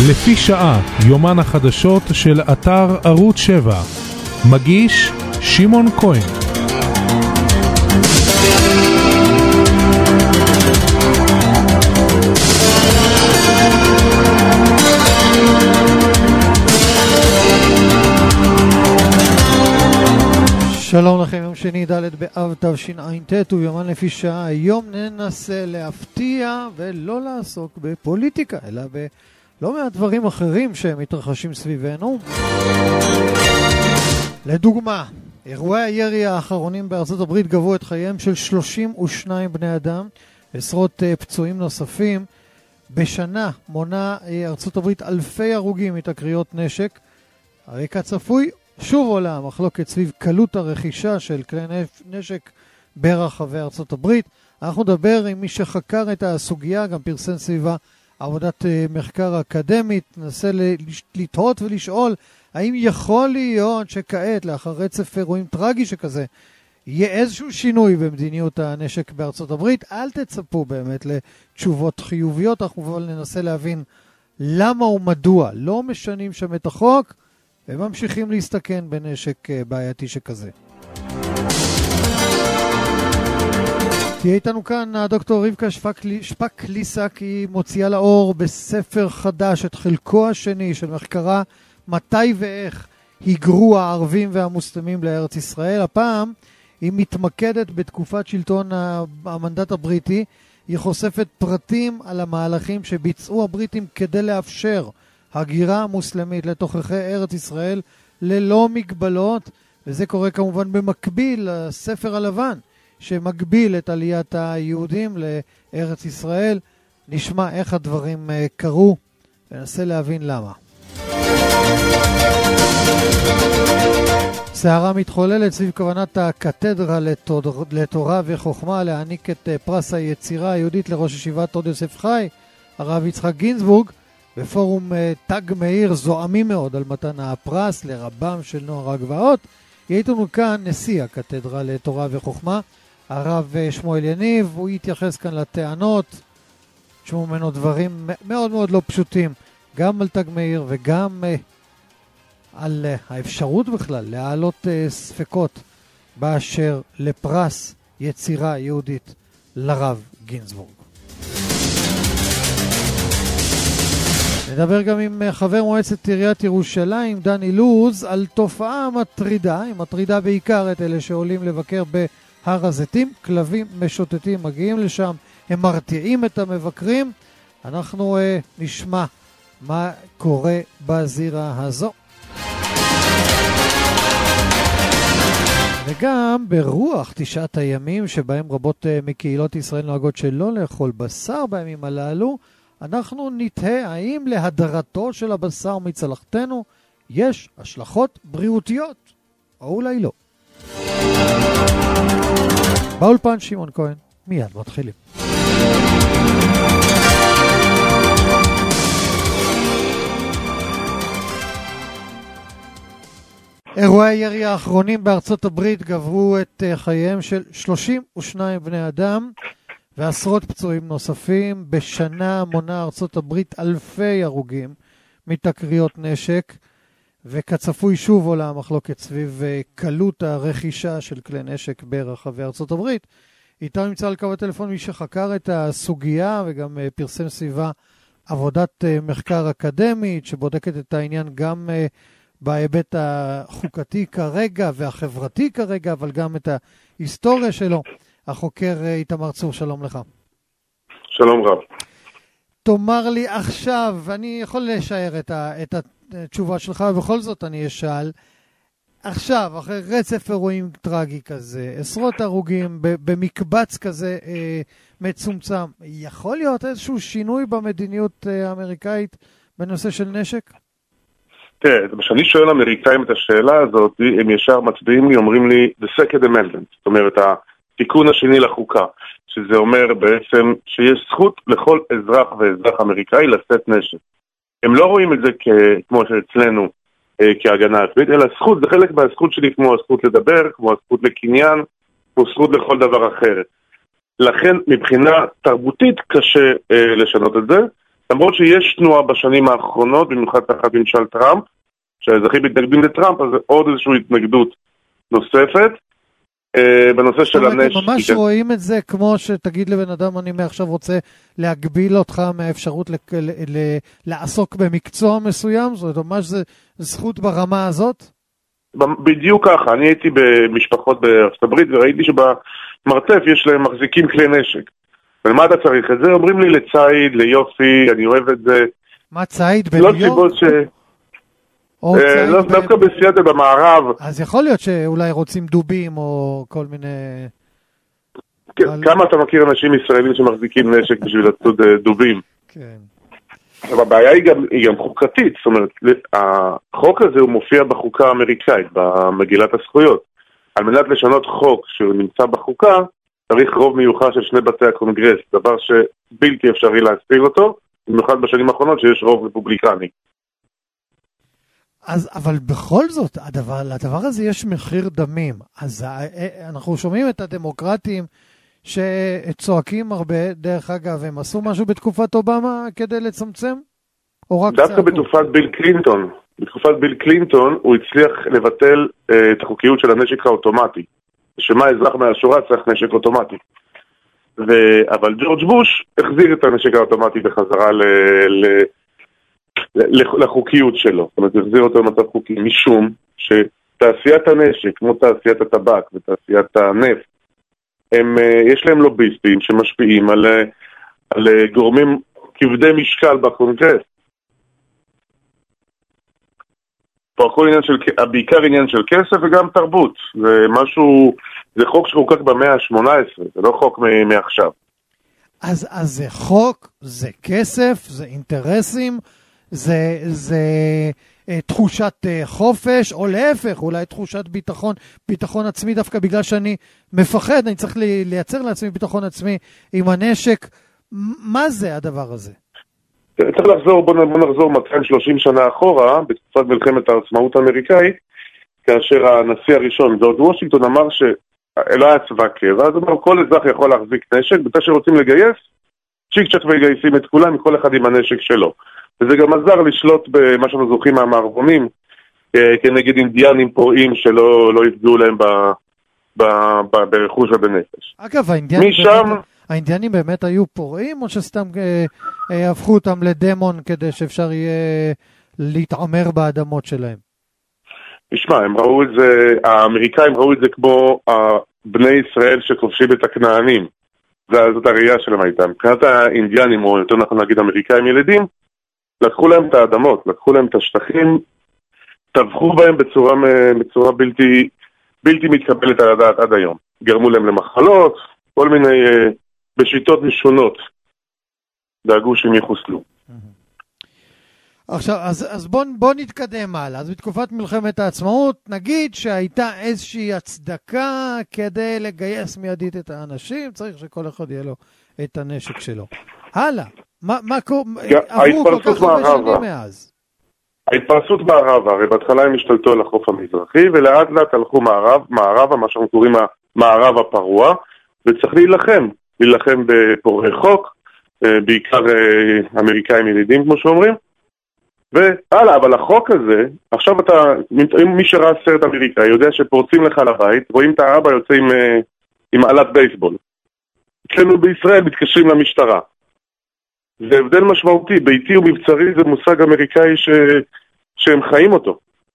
לפי שעה, יומן החדשות של אתר ערוץ 7. מגיש שמעון כהן. שלום לכם, יום שני ד' באב תשע"ט וביומן לפי שעה. היום ננסה להפתיע ולא לעסוק בפוליטיקה, אלא בלא מעט דברים אחרים שמתרחשים סביבנו. לדוגמה, אירועי הירי האחרונים בארצות הברית גבו את חייהם של 32 בני אדם, עשרות פצועים נוספים. בשנה מונה ארצות הברית אלפי הרוגים מתקריות נשק. הרקע צפוי שוב עולה המחלוקת סביב קלות הרכישה של כלי נשק ברחבי ארצות הברית. אנחנו נדבר עם מי שחקר את הסוגיה, גם פרסם סביבה עבודת מחקר אקדמית. ננסה לתהות ולשאול האם יכול להיות שכעת, לאחר רצף אירועים טרגי שכזה, יהיה איזשהו שינוי במדיניות הנשק בארצות הברית. אל תצפו באמת לתשובות חיוביות, אנחנו אבל ננסה להבין למה ומדוע לא משנים שם את החוק וממשיכים להסתכן בנשק בעייתי שכזה. תהיה איתנו כאן הדוקטור רבקה שפק-ליסק. היא מוציאה לאור בספר חדש את חלקו השני של מחקרה מתי ואיך היגרו הערבים והמוסלמים לארץ ישראל. הפעם היא מתמקדת בתקופת שלטון המנדט הבריטי. היא חושפת פרטים על המהלכים שביצעו הבריטים כדי לאפשר הגירה מוסלמית לתוככי ארץ ישראל ללא מגבלות, וזה קורה כמובן במקביל לספר הלבן שמגביל את עליית היהודים לארץ ישראל. נשמע איך הדברים קרו וננסה להבין למה. סערה מתחוללת סביב כוונת הקתדרה לתורה וחוכמה להעניק את פרס היצירה היהודית לראש ישיבת עוד יוסף חי, הרב יצחק גינזבורג. בפורום תג מאיר זועמים מאוד על מתן הפרס לרבם של נוער הגבעות. יהיה איתנו כאן נשיא הקתדרה לתורה וחוכמה, הרב שמואל יניב. הוא יתייחס כאן לטענות, תשמעו ממנו דברים מאוד מאוד לא פשוטים, גם על תג מאיר וגם על האפשרות בכלל להעלות ספקות באשר לפרס יצירה יהודית לרב גינזבורג. נדבר גם עם חבר מועצת עיריית ירושלים, דן אילוז, על תופעה מטרידה. היא מטרידה בעיקר את אלה שעולים לבקר בהר הזיתים. כלבים משוטטים מגיעים לשם, הם מרתיעים את המבקרים. אנחנו נשמע מה קורה בזירה הזו. וגם ברוח 9 הימים שבהם רבות מקהילות ישראל נוהגות שלא לאכול בשר בימים הללו, אנחנו נתהה האם להדרתו של הבשר מצלחתנו יש השלכות בריאותיות, או אולי לא. באולפן שמעון כהן, מיד מתחילים. אירועי הירי האחרונים בארצות הברית גברו את חייהם של 32 בני אדם ועשרות פצועים נוספים. בשנה מונה ארצות הברית אלפי הרוגים מתקריות נשק, וכצפוי שוב עולה המחלוקת סביב קלות הרכישה של כלי נשק ברחבי ארצות הברית. איתה נמצא על קו הטלפון מי שחקר את הסוגיה וגם פרסם סביבה עבודת מחקר אקדמית שבודקת את העניין גם בהיבט החוקתי כרגע והחברתי כרגע, אבל גם את ההיסטוריה שלו. החוקר איתמר צור, שלום לך. שלום רב. תאמר לי עכשיו, אני יכול לשער את התשובה שלך, ובכל זאת אני אשאל, עכשיו, אחרי רצף אירועים טרגי כזה, עשרות הרוגים במקבץ כזה מצומצם, יכול להיות איזשהו שינוי במדיניות האמריקאית בנושא של נשק? תראה, כשאני שואל אמריקאים את השאלה הזאת, הם ישר מצביעים לי, אומרים לי, the second amendment, זאת אומרת, התיקון השני לחוקה, שזה אומר בעצם שיש זכות לכל אזרח ואזרח אמריקאי לשאת נשק. הם לא רואים את זה כמו שאצלנו כהגנה עצמית, אלא זכות, זה חלק מהזכות שלי כמו הזכות לדבר, כמו הזכות לקניין, כמו זכות לכל דבר אחר. לכן מבחינה תרבותית קשה לשנות את זה, למרות שיש תנועה בשנים האחרונות, במיוחד תחת ממשל טראמפ, שהאזרחים מתנגדים לטראמפ, אז עוד איזושהי התנגדות נוספת. בנושא של הנשק. ממש רואים את זה כמו שתגיד לבן אדם, אני מעכשיו רוצה להגביל אותך מהאפשרות לעסוק במקצוע מסוים, זאת אומרת, ממש זה זכות ברמה הזאת? בדיוק ככה, אני הייתי במשפחות בארצות הברית וראיתי שבמרתף יש להם מחזיקים כלי נשק. ולמה אתה צריך את זה? אומרים לי לצייד, ליופי, אני אוהב את זה. מה צייד בניו יורק? לא דווקא בסיאטל במערב. אז יכול להיות שאולי רוצים דובים או כל מיני... כמה אתה מכיר אנשים ישראלים שמחזיקים נשק בשביל לצוד דובים? כן. אבל הבעיה היא גם חוקתית, זאת אומרת, החוק הזה הוא מופיע בחוקה האמריקאית, במגילת הזכויות. על מנת לשנות חוק שהוא נמצא בחוקה, צריך רוב מיוחד של שני בתי הקונגרס, דבר שבלתי אפשרי להסתיר אותו, במיוחד בשנים האחרונות שיש רוב רפובליקני. אבל בכל זאת, לדבר הזה יש מחיר דמים. אז אנחנו שומעים את הדמוקרטים שצועקים הרבה, דרך אגב, הם עשו משהו בתקופת אובמה כדי לצמצם? דווקא בתקופת ביל קלינטון. בתקופת ביל קלינטון הוא הצליח לבטל את החוקיות של הנשק האוטומטי. שמה אזרח מהשורה צריך נשק אוטומטי. אבל ג'ורג' בוש החזיר את הנשק האוטומטי בחזרה לחוקיות שלו. זאת אומרת, החזיר אותו למצב חוקי, משום שתעשיית הנשק, כמו תעשיית הטבק ותעשיית הנפט, יש להם לוביסטים שמשפיעים על גורמים כבדי משקל בקונגרס. פה הכל עניין בעיקר עניין של כסף וגם תרבות. זה חוק שחוקק במאה ה-18, זה לא חוק מעכשיו. אז זה חוק, זה כסף, זה אינטרסים, זה תחושת חופש, או להפך, אולי תחושת ביטחון עצמי, דווקא בגלל שאני מפחד, אני צריך לייצר לעצמי ביטחון עצמי עם הנשק. מה זה הדבר הזה? צריך לחזור, בוא נחזור 230 שנה אחורה, בתקופת מלחמת העצמאות האמריקאית, כאשר הנשיא הראשון, ג'ורג' וושינגטון, אמר שלא היה צבא קבע, אז אמר, כל אזרח יכול להחזיק נשק, בתי שרוצים לגייס, צ'יק צ'ק מגייסים את כולם, כל אחד עם הנשק שלו. וזה גם עזר לשלוט במה שאנחנו זוכרים מהמערבונים, כנגד אינדיאנים פורעים שלא יפגעו להם ברכוש ובנפש. אגב, האינדיאנים באמת היו פורעים, או שסתם הפכו אותם לדמון כדי שאפשר יהיה להתעמר באדמות שלהם? תשמע, הם ראו את זה, האמריקאים ראו את זה כמו בני ישראל שכובשים את הכנענים. זאת הראייה שלהם הייתה. מבחינת האינדיאנים, או יותר נכון להגיד אמריקאים ילדים, לקחו להם את האדמות, לקחו להם את השטחים, טבחו בהם בצורה בלתי מתקבלת על הדעת עד היום. גרמו להם למחלות, כל מיני בשיטות משונות. דאגו שהם יחוסלו. עכשיו, אז בוא נתקדם הלאה. אז בתקופת מלחמת העצמאות, נגיד שהייתה איזושהי הצדקה כדי לגייס מיידית את האנשים, צריך שכל אחד יהיה לו את הנשק שלו. הלאה. עברו כל כך הרבה שנים מאז. ההתפרסות מערבה, הרי בהתחלה הם השתלטו על החוף המזרחי, ולאט לאט הלכו מערבה, מה שאנחנו קוראים המערב הפרוע, וצריך להילחם בפורעי חוק, בעיקר אמריקאים ילידים, כמו שאומרים, והלאה, אבל החוק הזה, עכשיו מי שראה סרט אמריקאי יודע שפורצים לך לבית, רואים את האבא יוצא עם עלת בייסבול. אצלנו בישראל מתקשרים למשטרה. זה הבדל משמעותי, ביתי ומבצרי זה מושג אמריקאי שהם חיים אותו.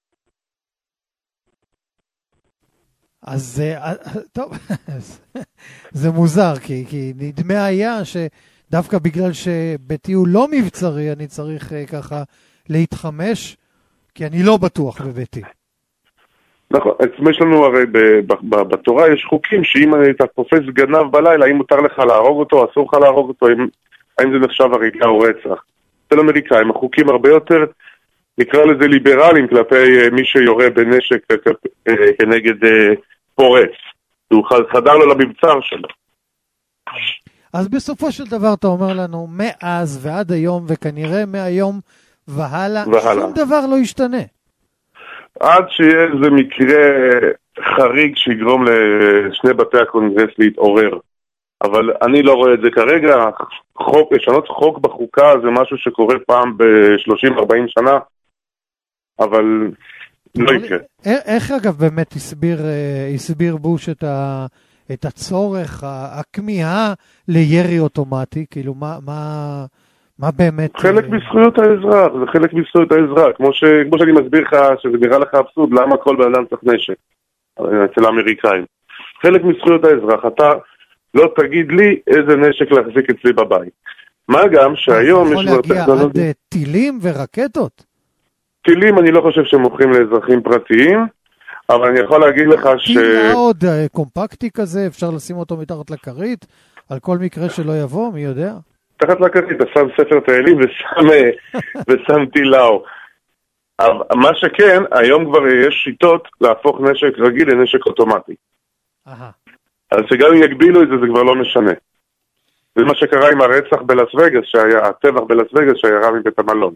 אז טוב, זה מוזר, כי נדמה היה שדווקא בגלל שביתי הוא לא מבצרי, אני צריך ככה להתחמש, כי אני לא בטוח בביתי. נכון, יש לנו הרי בתורה יש חוקים שאם אתה תופס גנב בלילה, האם מותר לך להרוג אותו, אסור לך להרוג אותו, האם זה נחשב הריגה או רצח. אצל אמריקאים, החוקים הרבה יותר, נקרא לזה ליברליים כלפי מי שיורה בנשק כנגד פורץ. הוא חדר לו למבצר שלו. אז בסופו של דבר אתה אומר לנו, מאז ועד היום, וכנראה מהיום והלאה, שום דבר לא ישתנה. עד שיהיה איזה מקרה חריג שיגרום לשני בתי הקונגרס להתעורר. אבל אני לא רואה את זה כרגע. לשנות חוק בחוקה זה משהו שקורה פעם ב-30-40 שנה, אבל לא יקרה. איך אגב באמת הסביר בוש את הצורך, הכמיהה לירי אוטומטי? כאילו מה באמת... חלק בזכויות האזרח, זה חלק בזכויות האזרח. כמו שאני מסביר לך, שזה נראה לך אבסורד, למה כל בן אדם צריך נשק אצל האמריקאים. חלק מזכויות האזרח, אתה לא תגיד לי איזה נשק להחזיק אצלי בבית. מה גם שהיום יש... יכול להגיע עד טילים ורקטות? טילים אני לא חושב שמוכרים לאזרחים פרטיים, אבל אני יכול להגיד לך טיל מאוד קומפקטי כזה, אפשר לשים אותו מתחת לכרית, על כל מקרה שלא יבוא, מי יודע? מתחת לכרית, אתה שם ספר טיילים ושם טילאו. מה שכן, היום כבר יש שיטות להפוך נשק רגיל לנשק אוטומטי. אז שגם אם יגבילו את זה, זה כבר לא משנה. זה מה שקרה עם הרצח בלאס וגאס, הטבח בלאס וגאס שירה מבית המלון.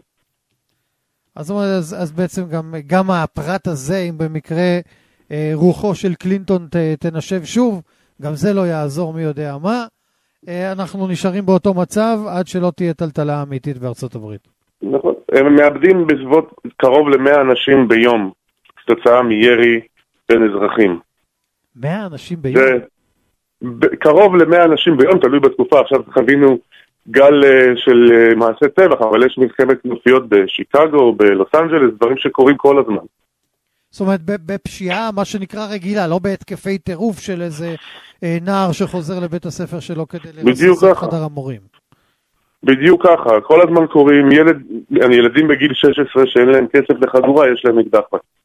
אז בעצם גם הפרט הזה, אם במקרה רוחו של קלינטון תנשב שוב, גם זה לא יעזור מי יודע מה. אנחנו נשארים באותו מצב עד שלא תהיה טלטלה אמיתית בארצות הברית. נכון. הם מאבדים בסביבות קרוב ל100 אנשים ביום, כתוצאה מירי בין אזרחים. 100 אנשים ביום? קרוב ל100 אנשים ביום, תלוי בתקופה. עכשיו חווינו גל של מעשה טבח, אבל יש מלחמת כנופיות בשיקגו, בלוס אנג'לס, דברים שקורים כל הזמן. זאת אומרת, בפשיעה, מה שנקרא רגילה, לא בהתקפי טירוף של איזה נער שחוזר לבית הספר שלו כדי לרסס את חדר המורים. בדיוק ככה, כל הזמן קוראים, ילדים בגיל 16 שאין להם כסף לחגורה, יש להם אקדח.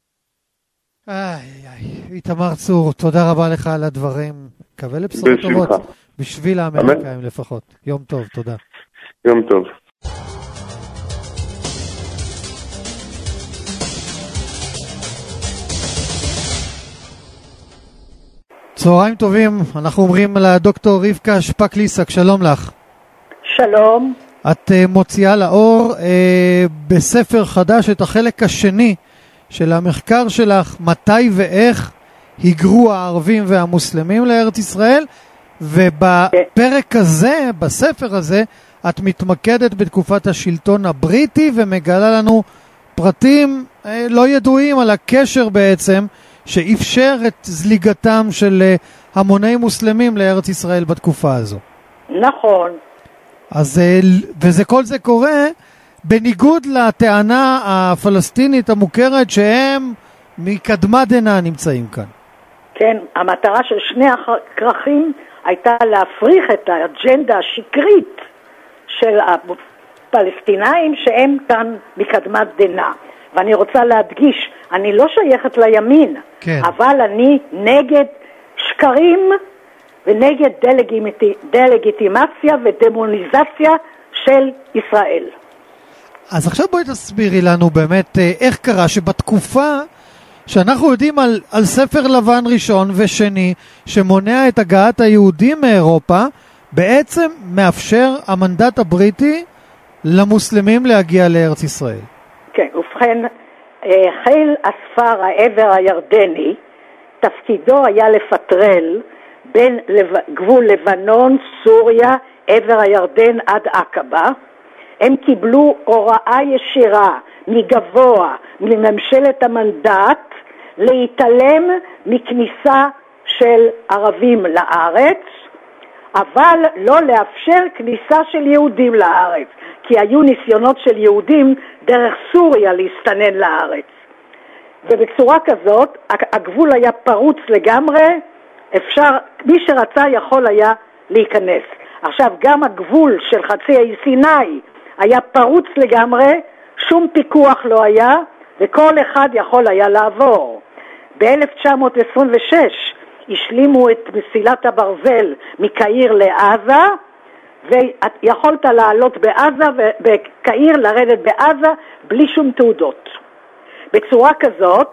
איתמר צור, תודה רבה לך על הדברים. קווה לבשורות טובות. בשביל האמריקאים לפחות. יום טוב, תודה. יום טוב. צהריים טובים, אנחנו אומרים לדוקטור רבקה שפק-ליסק, שלום לך. שלום. את מוציאה לאור בספר חדש את החלק השני של המחקר שלך, מתי ואיך היגרו הערבים והמוסלמים לארץ ישראל, ובפרק הזה, בספר הזה, את מתמקדת בתקופת השלטון הבריטי ומגלה לנו פרטים לא ידועים על הקשר בעצם שאפשר את זליגתם של המוני מוסלמים לארץ ישראל בתקופה הזו. נכון. אז כל זה קורה בניגוד לטענה הפלסטינית המוכרת שהם מקדמת דנא נמצאים כאן. כן, המטרה של שני הכרכים הייתה להפריך את האג'נדה השקרית של הפלסטינאים שהם כאן מקדמת דנא. ואני רוצה להדגיש, אני לא שייכת לימין, כן. אבל אני נגד שקרים ונגד דלגיטימציה ודמוניזציה של ישראל. אז עכשיו בואי תסבירי לנו באמת איך קרה שבתקופה שאנחנו יודעים על ספר לבן ראשון ושני שמונע את הגעת היהודים מאירופה, בעצם מאפשר המנדט הבריטי למוסלמים להגיע לארץ ישראל. כן, ובכן, חיל הספר העבר הירדני, תפקידו היה לפטרל בין גבול לבנון, סוריה, עבר הירדן עד עקבה. הם קיבלו הוראה ישירה מגבוה, מממשלת המנדט, להתעלם מכניסה של ערבים לארץ, אבל לא לאפשר כניסה של יהודים לארץ, כי היו ניסיונות של יהודים דרך סוריה להסתנן לארץ. ובצורה כזאת, הגבול היה פרוץ לגמרי, מי שרצה יכול היה להיכנס. עכשיו, גם הגבול של חצי האי סיני היה פרוץ לגמרי, שום פיקוח לא היה, וכל אחד יכול היה לעבור. ב-1926 השלימו את מסילת הברזל מקהיר לעזה, ויכולת לעלות בעזה ובקהיר לרדת בעזה בלי שום תעודות. בצורה כזאת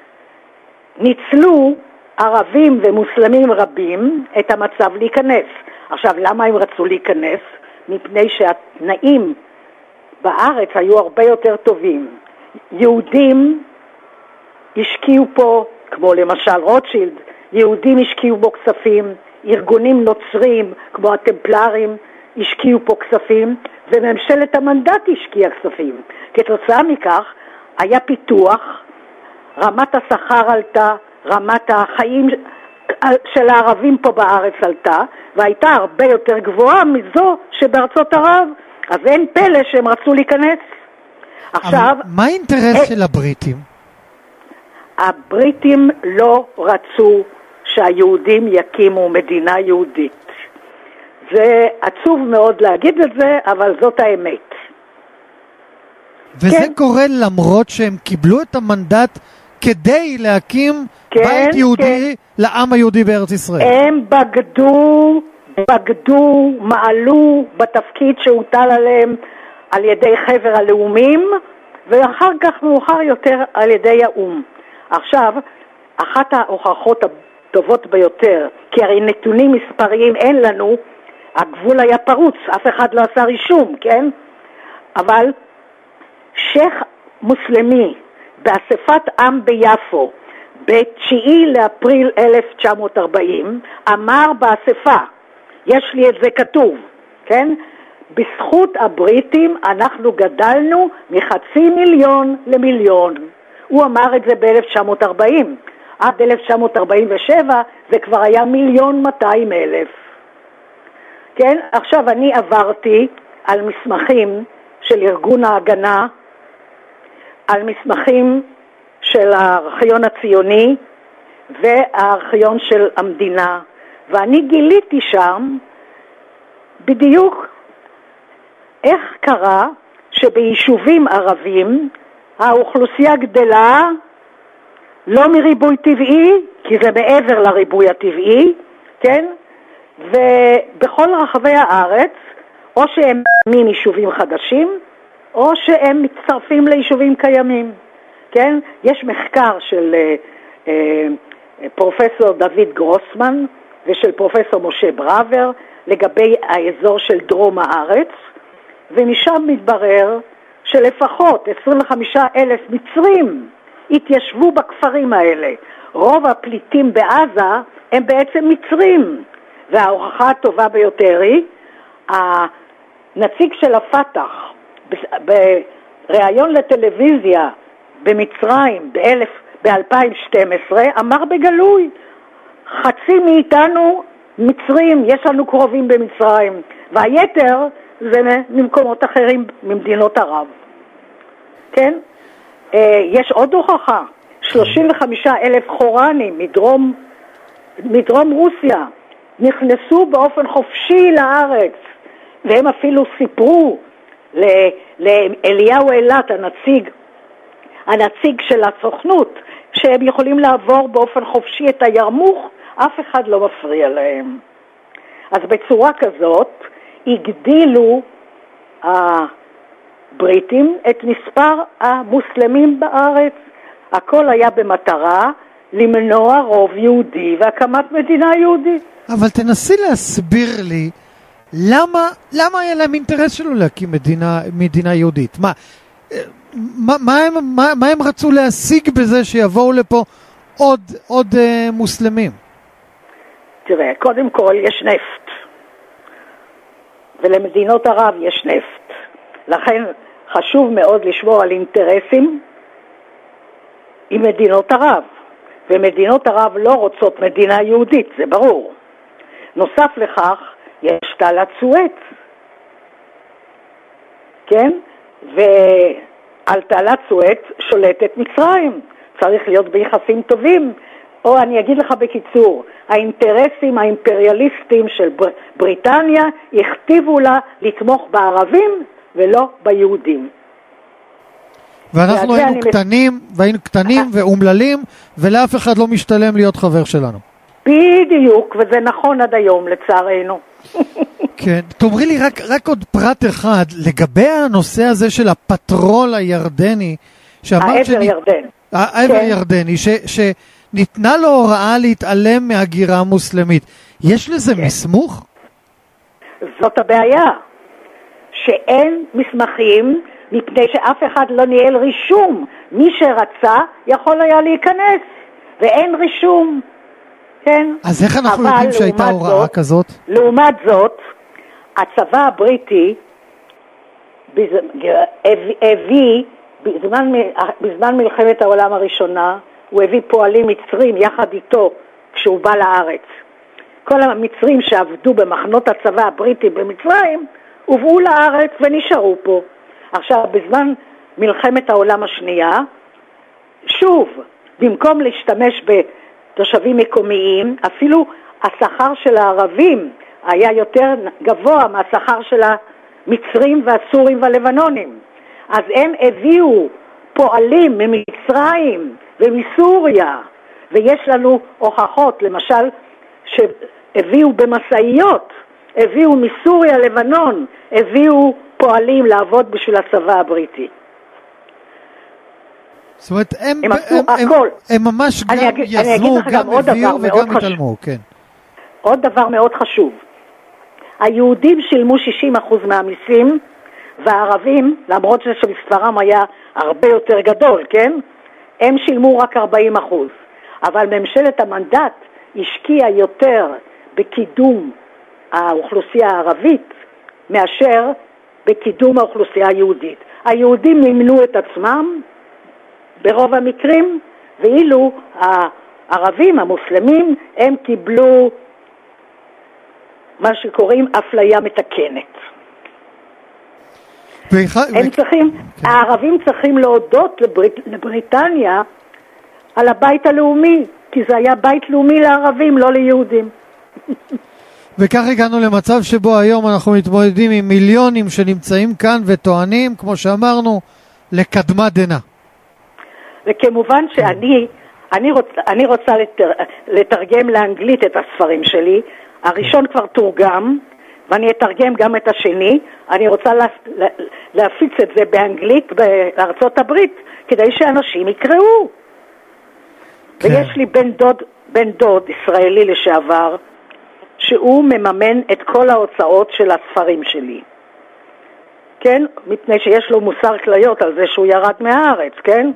ניצלו ערבים ומוסלמים רבים את המצב להיכנס. עכשיו, למה הם רצו להיכנס? מפני שהתנאים בארץ היו הרבה יותר טובים. יהודים השקיעו פה, כמו למשל רוטשילד, יהודים השקיעו בו כספים, ארגונים נוצרים כמו הטמפלרים השקיעו פה כספים, וממשלת המנדט השקיעה כספים. כתוצאה מכך היה פיתוח, רמת השכר עלתה, רמת החיים של הערבים פה בארץ עלתה, והייתה הרבה יותר גבוהה מזו שבארצות ערב. אז אין פלא שהם רצו להיכנס. עכשיו, מה האינטרס של הבריטים? הבריטים לא רצו שהיהודים יקימו מדינה יהודית. זה עצוב מאוד להגיד את זה, אבל זאת האמת. וזה כן. קורה למרות שהם קיבלו את המנדט כדי להקים כן, בית יהודי כן. לעם היהודי בארץ ישראל. הם בגדו, מעלו בתפקיד שהוטל עליהם על ידי חבר הלאומים, ואחר כך מאוחר יותר על ידי האום. עכשיו, אחת ההוכחות הטובות ביותר, כי הרי נתונים מספריים אין לנו, הגבול היה פרוץ, אף אחד לא עשה רישום, כן? אבל שייך מוסלמי באספת עם ביפו, ב-9 לאפריל 1940, אמר באספה, יש לי את זה כתוב, כן? בזכות הבריטים אנחנו גדלנו מ500,000 למיליון. הוא אמר את זה ב-1940. עד 1947 זה כבר היה 1,200,000. כן? עכשיו אני עברתי על מסמכים של ארגון ההגנה, על מסמכים של הארכיון הציוני והארכיון של המדינה, ואני גיליתי שם בדיוק איך קרה שביישובים ערבים האוכלוסייה גדלה לא מריבוי טבעי, כי זה מעבר לריבוי הטבעי, כן? ובכל רחבי הארץ, או שהם מין יישובים חדשים, או שהם מצטרפים ליישובים קיימים, כן? יש מחקר של פרופסור דוד גרוסמן ושל פרופסור משה בראבר לגבי האזור של דרום הארץ, ומשם מתברר שלפחות 25,000 מצרים התיישבו בכפרים האלה. רוב הפליטים בעזה הם בעצם מצרים, וההוכחה הטובה ביותר היא הנציג של הפתח בריאיון לטלוויזיה במצרים ב-2012 אמר בגלוי, חצי מאיתנו מצרים, יש לנו קרובים במצרים, והיתר זה ממקומות אחרים, ממדינות ערב. כן? יש עוד הוכחה, 35,000 חורנים מדרום רוסיה נכנסו באופן חופשי לארץ, והם אפילו סיפרו לאליהו אילת, הנציג של הסוכנות, שהם יכולים לעבור באופן חופשי את הירמוך, אף אחד לא מפריע להם. אז בצורה כזאת הגדילו הבריטים את מספר המוסלמים בארץ. הכל היה במטרה למנוע רוב יהודי והקמת מדינה יהודית. אבל תנסי להסביר לי למה היה להם אינטרס שלו להקים מדינה יהודית? מה הם רצו להשיג בזה שיבואו לפה עוד מוסלמים? תראה, קודם כל יש נפט, ולמדינות ערב יש נפט. לכן חשוב מאוד לשמור על אינטרסים עם מדינות ערב, ומדינות ערב לא רוצות מדינה יהודית, זה ברור. נוסף לכך, יש תעלת סואץ, כן? ועל תעלת סואץ שולטת מצרים, צריך להיות ביחסים טובים. או אני אגיד לך בקיצור, האינטרסים האימפריאליסטיים של בריטניה הכתיבו לה לתמוך בערבים ולא ביהודים. ואנחנו היינו קטנים ואומללים, ולאף אחד לא משתלם להיות חבר שלנו. בדיוק, וזה נכון עד היום לצערנו. כן, תאמרי לי רק עוד פרט אחד, לגבי הנושא הזה של הפטרול הירדני, העבר ירדני. העבר ירדני, שניתנה לו הוראה להתעלם מהגירה המוסלמית. יש לזה מסמוך? זאת הבעיה, שאין מסמכים, מפני שאף אחד לא ניהל רישום. מי שרצה יכול היה להיכנס, ואין רישום. כן? אז איך אנחנו יודעים שהייתה הוראה כזאת? לעומת זאת, הצבא הבריטי הביא, בזמן מלחמת העולם הראשונה, הוא הביא פועלים מצרים יחד איתו כשהוא בא לארץ. כל המצרים שעבדו במחנות הצבא הבריטי במצרים, הובאו לארץ ונשארו פה. עכשיו, בזמן מלחמת העולם השנייה, שוב, במקום להשתמש בתושבים מקומיים, אפילו השכר של הערבים היה יותר גבוה מהשכר של המצרים והסורים והלבנונים. אז הם הביאו פועלים ממצרים ומסוריה, ויש לנו הוכחות, למשל, שהביאו במסעיות, הביאו מסוריה, לבנון, הביאו פועלים לעבוד בשביל הצבא הבריטי. זאת אומרת, הם עשו הכל. הם ממש גם יזמו, גם הביאו וגם התעלמו, כן. עוד דבר מאוד חשוב. היהודים שילמו 60% מהמיסים, והערבים, למרות שמספרם היה הרבה יותר גדול, כן? הם שילמו רק 40%. אבל ממשלת המנדט השקיעה יותר בקידום האוכלוסייה הערבית מאשר בקידום האוכלוסייה היהודית. היהודים מימנו את עצמם ברוב המקרים, ואילו הערבים, המוסלמים, הם קיבלו מה שקוראים אפליה מתקנת. הם צריכים, הערבים צריכים להודות לבריטניה על הבית הלאומי, כי זה היה בית לאומי לערבים, לא ליהודים. וכך הגענו למצב שבו היום אנחנו מתמודדים עם מיליונים שנמצאים כאן וטוענים, כמו שאמרנו, לקדמה דנה. וכמובן שאני רוצה לתרגם לאנגלית את הספרים שלי. הראשון כבר תורגם, ואני אתרגם גם את השני. אני רוצה להפיץ את זה באנגלית בארצות הברית, כדי שאנשים יקראו. כן. ויש לי בן דוד ישראלי לשעבר, שהוא מממן את כל ההוצאות של הספרים שלי. כן? מפני שיש לו מוסר כליות על זה שהוא ירד מהארץ, כן?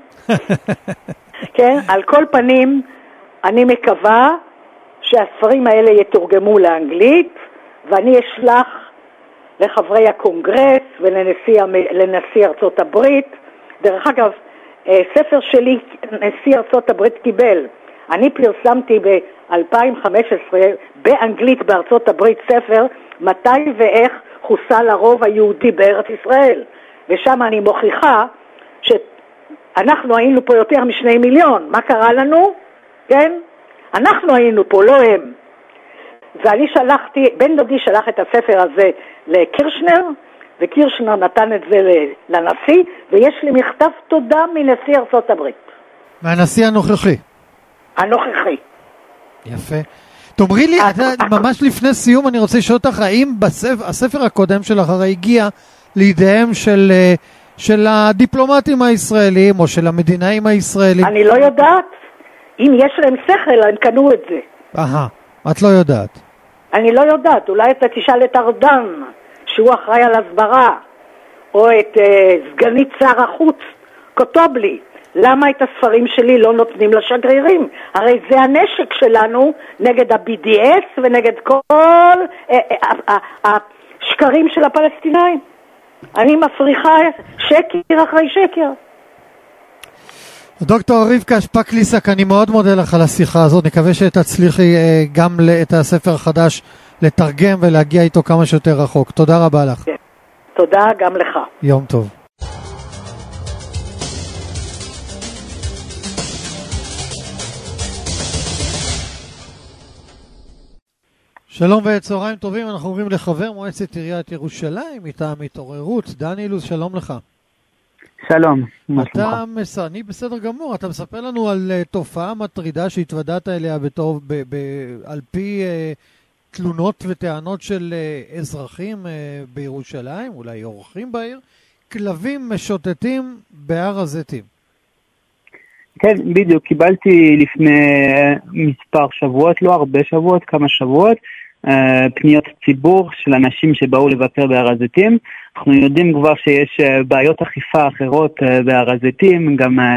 כן? על כל פנים, אני מקווה שהספרים האלה יתורגמו לאנגלית, ואני אשלח לחברי הקונגרס ולנשיא ארצות הברית. דרך אגב, ספר שלי נשיא ארצות הברית קיבל. אני פרסמתי ב-2015 באנגלית בארצות הברית ספר מתי ואיך חוסל הרוב היהודי בארץ ישראל. ושם אני מוכיחה שאנחנו היינו פה יותר מ2 מיליון. מה קרה לנו? כן? אנחנו היינו פה, לא הם. ואני שלחתי, בן דודי שלח את הספר הזה לקירשנר, וקירשנר נתן את זה לנשיא, ויש לי מכתב תודה מנשיא ארצות הברית. מהנשיא הנוכחי. הנוכחי. יפה. תאמרי לי, ממש לפני סיום אני רוצה לשאול אותך, האם הספר הקודם שלך הרי הגיע לידיהם של הדיפלומטים הישראלים, או של המדינאים הישראלים? אני לא יודעת. אם יש להם שכל, הם קנו את זה. את לא יודעת. אני לא יודעת. אולי אתה תשאל את ארדן, שהוא אחראי על הסברה, או את סגנית שר החוץ, כתוב לי, למה את הספרים שלי לא נותנים לשגרירים? הרי זה הנשק שלנו נגד ה-BDS ונגד כל השקרים של הפלסטינאים. אני מפריחה שקר אחרי שקר. דוקטור רבקה שפק-ליסק, אני מאוד מודה לך על השיחה הזאת. נקווה שתצליחי גם את הספר החדש לתרגם ולהגיע איתו כמה שיותר רחוק. תודה רבה לך. תודה גם לך. יום טוב. שלום וצהריים טובים, אנחנו עוברים לחבר מועצת עיריית ירושלים מטעם התעוררות, דני אילוז, שלום לך. שלום. אני בסדר גמור, אתה מספר לנו על תופעה מטרידה שהתוודעת אליה על פי תלונות וטענות של אזרחים בירושלים, אולי אורחים בעיר, כלבים משוטטים בהר הזיתים. כן, בדיוק, קיבלתי לפני מספר שבועות, לא הרבה שבועות, כמה שבועות, פניות ציבור של אנשים שבאו לבקר בהר הזיתים. אנחנו יודעים כבר שיש בעיות אכיפה אחרות בהר הזיתים, גם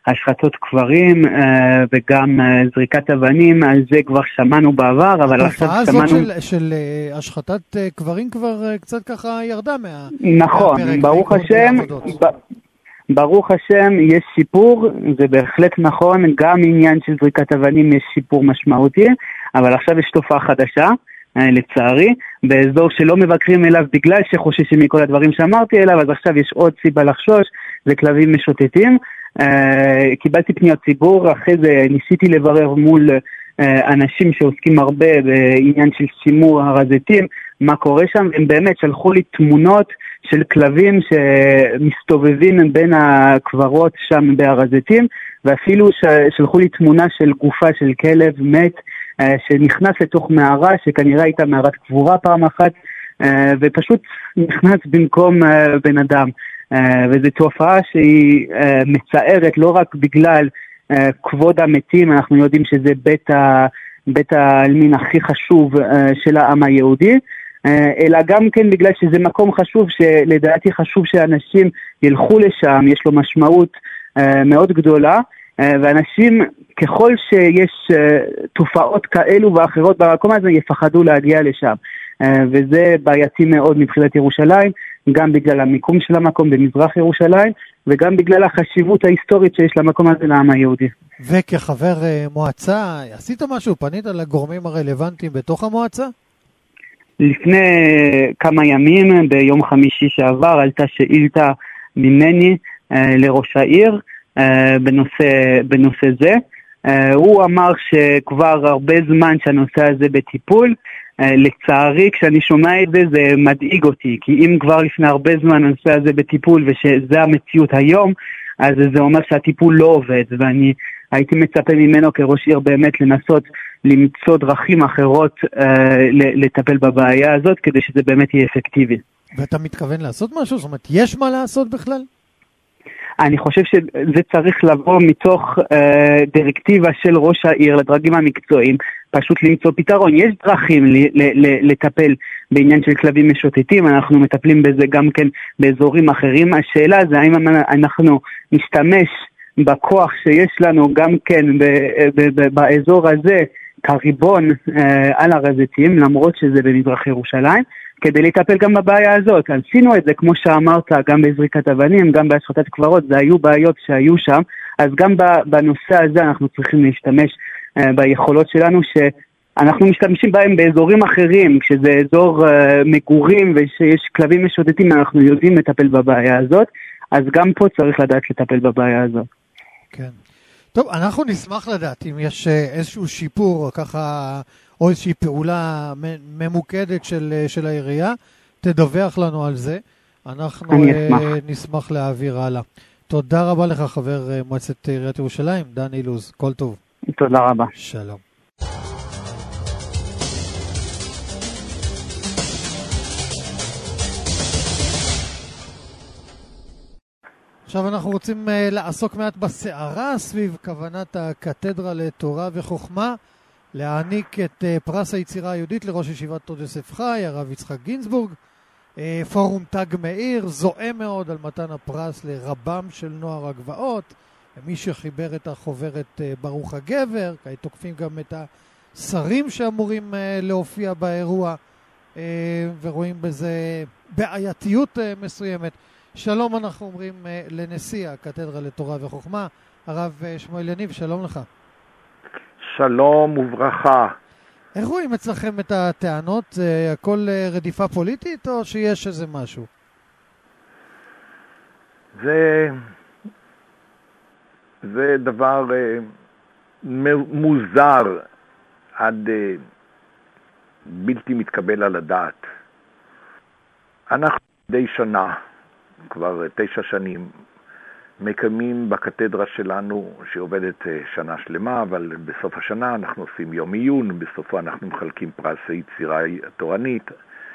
השחתות קברים וגם זריקת אבנים, על זה כבר שמענו בעבר, אבל עכשיו שמענו... התופעה הזאת של השחתת קברים כבר קצת ככה ירדה נכון, ברוך השם, ברוך השם יש שיפור, זה בהחלט נכון, גם עניין של זריקת אבנים יש שיפור משמעותי, אבל עכשיו יש תופעה חדשה, לצערי, באזור שלא מבקרים אליו בגלל שחוששים מכל הדברים שאמרתי אליו, אז עכשיו יש עוד סיבה לחשוש, זה כלבים משוטטים. קיבלתי פניות ציבור, אחרי זה ניסיתי לברר מול אנשים שעוסקים הרבה בעניין של שימור הר הזיתים, מה קורה שם, הם באמת שלחו לי תמונות של כלבים שמסתובבים בין הקברות שם בהר הזיתים, ואפילו שלחו לי תמונה של גופה של כלב מת, שנכנס לתוך מערה, שכנראה הייתה מערת קבורה פעם אחת, ופשוט נכנס במקום בן אדם. וזו תופעה שהיא מצערת לא רק בגלל כבוד המתים, אנחנו יודעים שזה בית העלמין הכי חשוב של העם היהודי, אלא גם כן בגלל שזה מקום חשוב, שלדעתי חשוב שאנשים ילכו לשם, יש לו משמעות מאוד גדולה, ואנשים ככל שיש תופעות כאלו ואחרות במקום הזה יפחדו להגיע לשם, וזה בעייתי מאוד מבחינת ירושלים, גם בגלל המיקום של המקום במזרח ירושלים, וגם בגלל החשיבות ההיסטורית שיש למקום הזה לעם היהודי. וכחבר מועצה, עשית משהו? פנית לגורמים הרלוונטיים בתוך המועצה? לפני כמה ימים, ביום חמישי שעבר, עלתה שאילתה ממני לראש העיר בנושא זה. הוא אמר שכבר הרבה זמן שהנושא הזה בטיפול, לצערי כשאני שומע את זה, זה מדאיג אותי, כי אם כבר לפני הרבה זמן הנושא הזה בטיפול ושזה המציאות היום, אז זה אומר שהטיפול לא עובד, ואני הייתי מצפה ממנו כראש עיר באמת לנסות למצוא דרכים אחרות לטפל בבעיה הזאת, כדי שזה באמת יהיה אפקטיבי. ואתה מתכוון לעשות משהו? זאת אומרת, יש מה לעשות בכלל? אני חושב שזה צריך לבוא מתוך דירקטיבה של ראש העיר לדרגים המקצועיים, פשוט למצוא פתרון. יש דרכים לטפל בעניין של כלבים משוטטים, אנחנו מטפלים בזה גם כן באזורים אחרים. השאלה זה האם אנחנו נשתמש בכוח שיש לנו גם כן באזור הזה כריבון על הר הזיתים, למרות שזה במזרח ירושלים, כדי לטפל גם בבעיה הזאת. עשינו את זה, כמו שאמרת, גם בזריקת אבנים, גם בהשחתת קברות, זה היו בעיות שהיו שם, אז גם בנושא הזה אנחנו צריכים להשתמש ביכולות שלנו, שאנחנו משתמשים בהם באזורים אחרים, כשזה אזור מגורים ושיש כלבים משוטטים, אנחנו יודעים לטפל בבעיה הזאת, אז גם פה צריך לדעת לטפל בבעיה הזאת. כן. טוב, אנחנו נשמח לדעת אם יש איזשהו שיפור, ככה, או איזושהי פעולה ממוקדת של העירייה, תדווח לנו על זה. אנחנו נשמח להעביר הלאה. תודה רבה לך, חבר מועצת עיריית ירושלים, דן אילוז. כל טוב. תודה רבה. שלום. עכשיו אנחנו רוצים לעסוק מעט בסערה סביב כוונת הקתדרה לתורה וחוכמה, להעניק את פרס היצירה היהודית לראש ישיבת תוד יוסף חי, הרב יצחק גינזבורג. פורום תג מאיר זועם מאוד על מתן הפרס לרבם של נוער הגבעות, מי שחיבר את החוברת ברוך הגבר, כי תוקפים גם את השרים שאמורים להופיע באירוע, ורואים בזה בעייתיות מסוימת. שלום אנחנו אומרים לנשיא הקתדרה לתורה וחוכמה, הרב שמואל יניב, שלום לך. שלום וברכה. איך רואים אצלכם את הטענות? זה הכל רדיפה פוליטית או שיש איזה משהו? זה דבר מוזר עד בלתי מתקבל על הדעת. אנחנו די שנה, כבר 9 שנים, מקיימים בקתדרה שלנו, שעובדת שנה שלמה, אבל בסוף השנה אנחנו עושים יום עיון, בסופו אנחנו מחלקים פרס היצירה התורנית,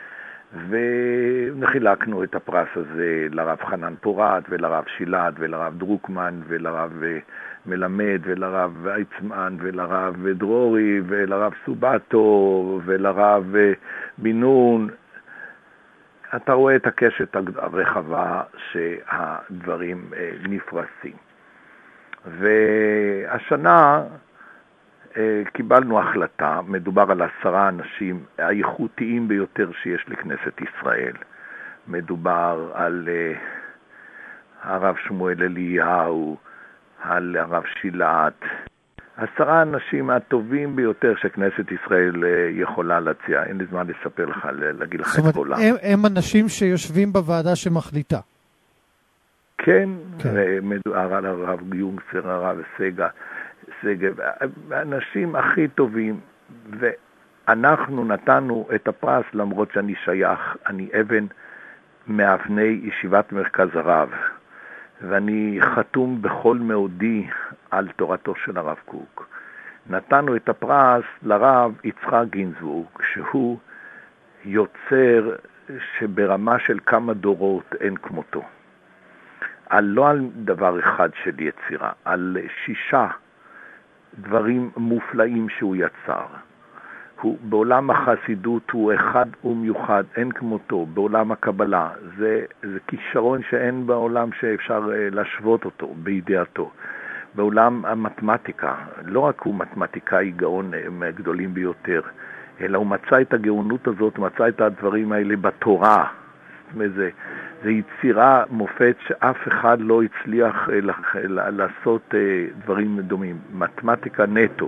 וחילקנו את הפרס הזה לרב חנן פורת, ולרב שילת, ולרב דרוקמן, ולרב מלמד, ולרב ויצמן, ולרב דרורי, ולרב סובטו, ולרב בינון. אתה רואה את הקשת הרחבה שהדברים נפרסים. והשנה קיבלנו החלטה, מדובר על 10 אנשים האיכותיים ביותר שיש לכנסת ישראל. מדובר על הרב שמואל אליהו, על הרב שילת, 10 אנשים הטובים ביותר שכנסת ישראל יכולה להציע. אין לי זמן לספר לך, להגיד לך את כולם. הם אנשים שיושבים בוועדה שמחליטה. כן. הרב יונגסר, הרב סגב, האנשים הכי טובים, ואנחנו נתנו את הפרס למרות שאני שייך, אני אבן מאבני ישיבת מרכז הרב, ואני חתום בכל מאודי על תורתו של הרב קוק. נתנו את הפרס לרב יצחק גינזבורג, שהוא יוצר שברמה של כמה דורות אין כמותו. לא על דבר אחד של יצירה, על 6 דברים מופלאים שהוא יצר. בעולם החסידות הוא אחד ומיוחד, אין כמותו. בעולם הקבלה זה כישרון שאין בעולם שאפשר להשוות אותו בידיעתו. בעולם המתמטיקה, לא רק הוא מתמטיקאי גאון מהגדולים ביותר, אלא הוא מצא את הגאונות הזאת, מצא את הדברים האלה בתורה. זה יצירה מופת שאף אחד לא הצליח לעשות דברים דומים. מתמטיקה נטו,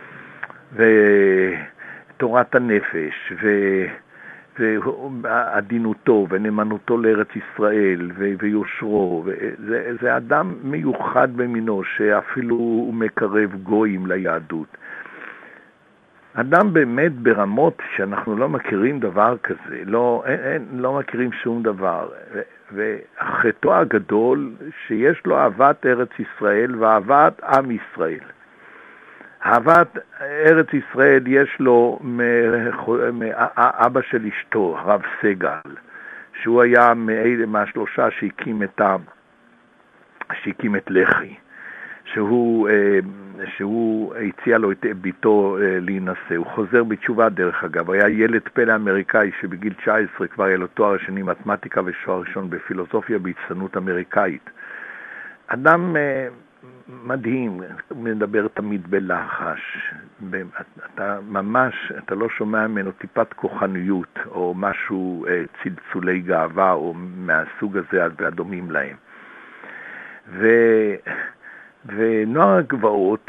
ותורת הנפש, ועדינותו, ונאמנותו לארץ ישראל, ויושרו. זה אדם מיוחד במינו, שאפילו הוא מקרב גויים ליהדות. אדם באמת ברמות שאנחנו לא מכירים דבר כזה, לא מכירים שום דבר. וחטאו הגדול שיש לו אהבת ארץ ישראל ואהבת עם ישראל. אהבת ארץ ישראל יש לו מאבא של אשתו, הרב סגל, שהוא היה מהשלושה שהקים את לח"י. שהוא הציע לו את ביתו להינשא. הוא חוזר בתשובה דרך אגב. היה ילד פלא אמריקאי שבגיל 19 כבר היה לו תואר שני מתמטיקה ושוער ראשון בפילוסופיה בהצטיינות אמריקאית. אדם מדהים, מדבר תמיד בלחש. אתה לא שומע ממנו טיפת כוחניות או משהו צלצולי גאווה או מהסוג הזה והדומים להם. ונוער הגבעות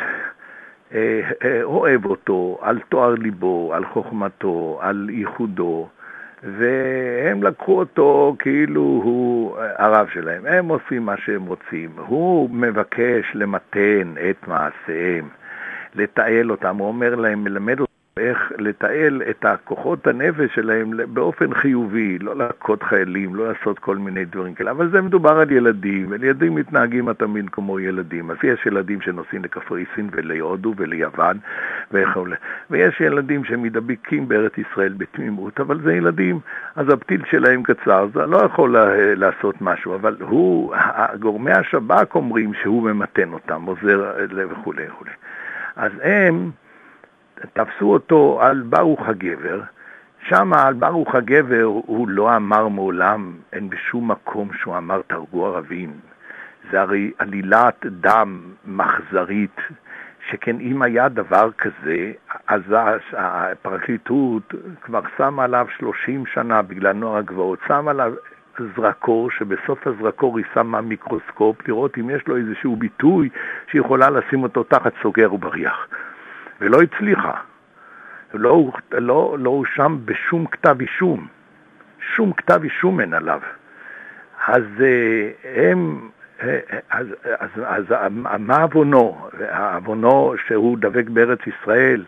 אוהב אותו על תואר ליבו, על חוכמתו, על ייחודו, והם לקחו אותו כאילו הוא הרב שלהם. הם עושים מה שהם רוצים. הוא מבקש למתן את מעשיהם, לתעל אותם. הוא אומר להם, מלמד אותם איך לתעל את הכוחות הנפש שלהם באופן חיובי, לא להכות חיילים, לא לעשות כל מיני דברים כאלה. אבל זה מדובר על ילדים, וילדים מתנהגים תמיד כמו ילדים. אז יש ילדים שנוסעים לקפריסין ולהודו וליוון וכו'. ויש ילדים שמדבקים בארץ ישראל בתמימות, אבל זה ילדים, אז הפתיל שלהם קצר, זה לא יכול לעשות משהו, אבל גורמי השב"כ אומרים שהוא ממתן אותם, עוזר וכו' וכו'. אז הם תפסו אותו על ברוך הגבר. שם על ברוך הגבר הוא לא אמר מעולם, אין בשום מקום שהוא אמר תרגו ערבים. זה הרי עלילת דם מחזרית, שכן אם היה דבר כזה, אז הפרקליטות כבר שמה עליו 30 שנה בגלל נוער הגבעות, שמה עליו זרקור, שבסוף הזרקור היא שמה מיקרוסקופ, לראות אם יש לו איזשהו ביטוי שיכולה לשים אותו תחת סוגר ובריח. ולא הצליחה. לא הואשם בשום כתב אישום. שום כתב אישום אין עליו. אז מה אבונו? אבונו שהוא דבק בארץ ישראל.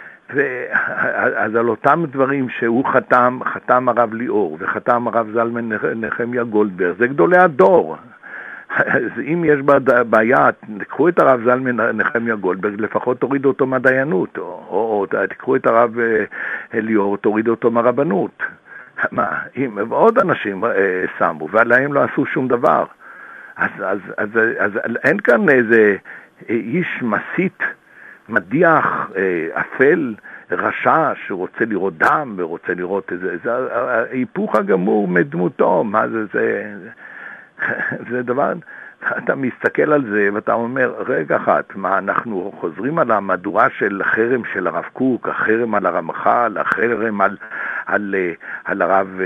אז על אותם דברים שהוא חתם הרב ליאור, וחתם הרב זלמן נחמיה גולדברג. זה גדולי הדור. אז אם יש בעיה, תקחו את הרב זלמן נחמיה גולדברג, לפחות תורידו אותו מהדיינות, או תקחו את הרב ליאור, תורידו אותו מהרבנות. אם עוד אנשים שמו, ועליהם לא עשו שום דבר. אז אין כאן איזה איש מסית, מדיח, אפל, רשע, שרוצה לראות דם, ורוצה לראות איזה, זה ההיפוך הגמור מדמותו. מה זה? זה דבר, אתה מסתכל על זה ואתה אומר, רגע אחת, מה אנחנו חוזרים על המהדורה של החרם של הרב קוק, החרם על הרמח"ל, החרם על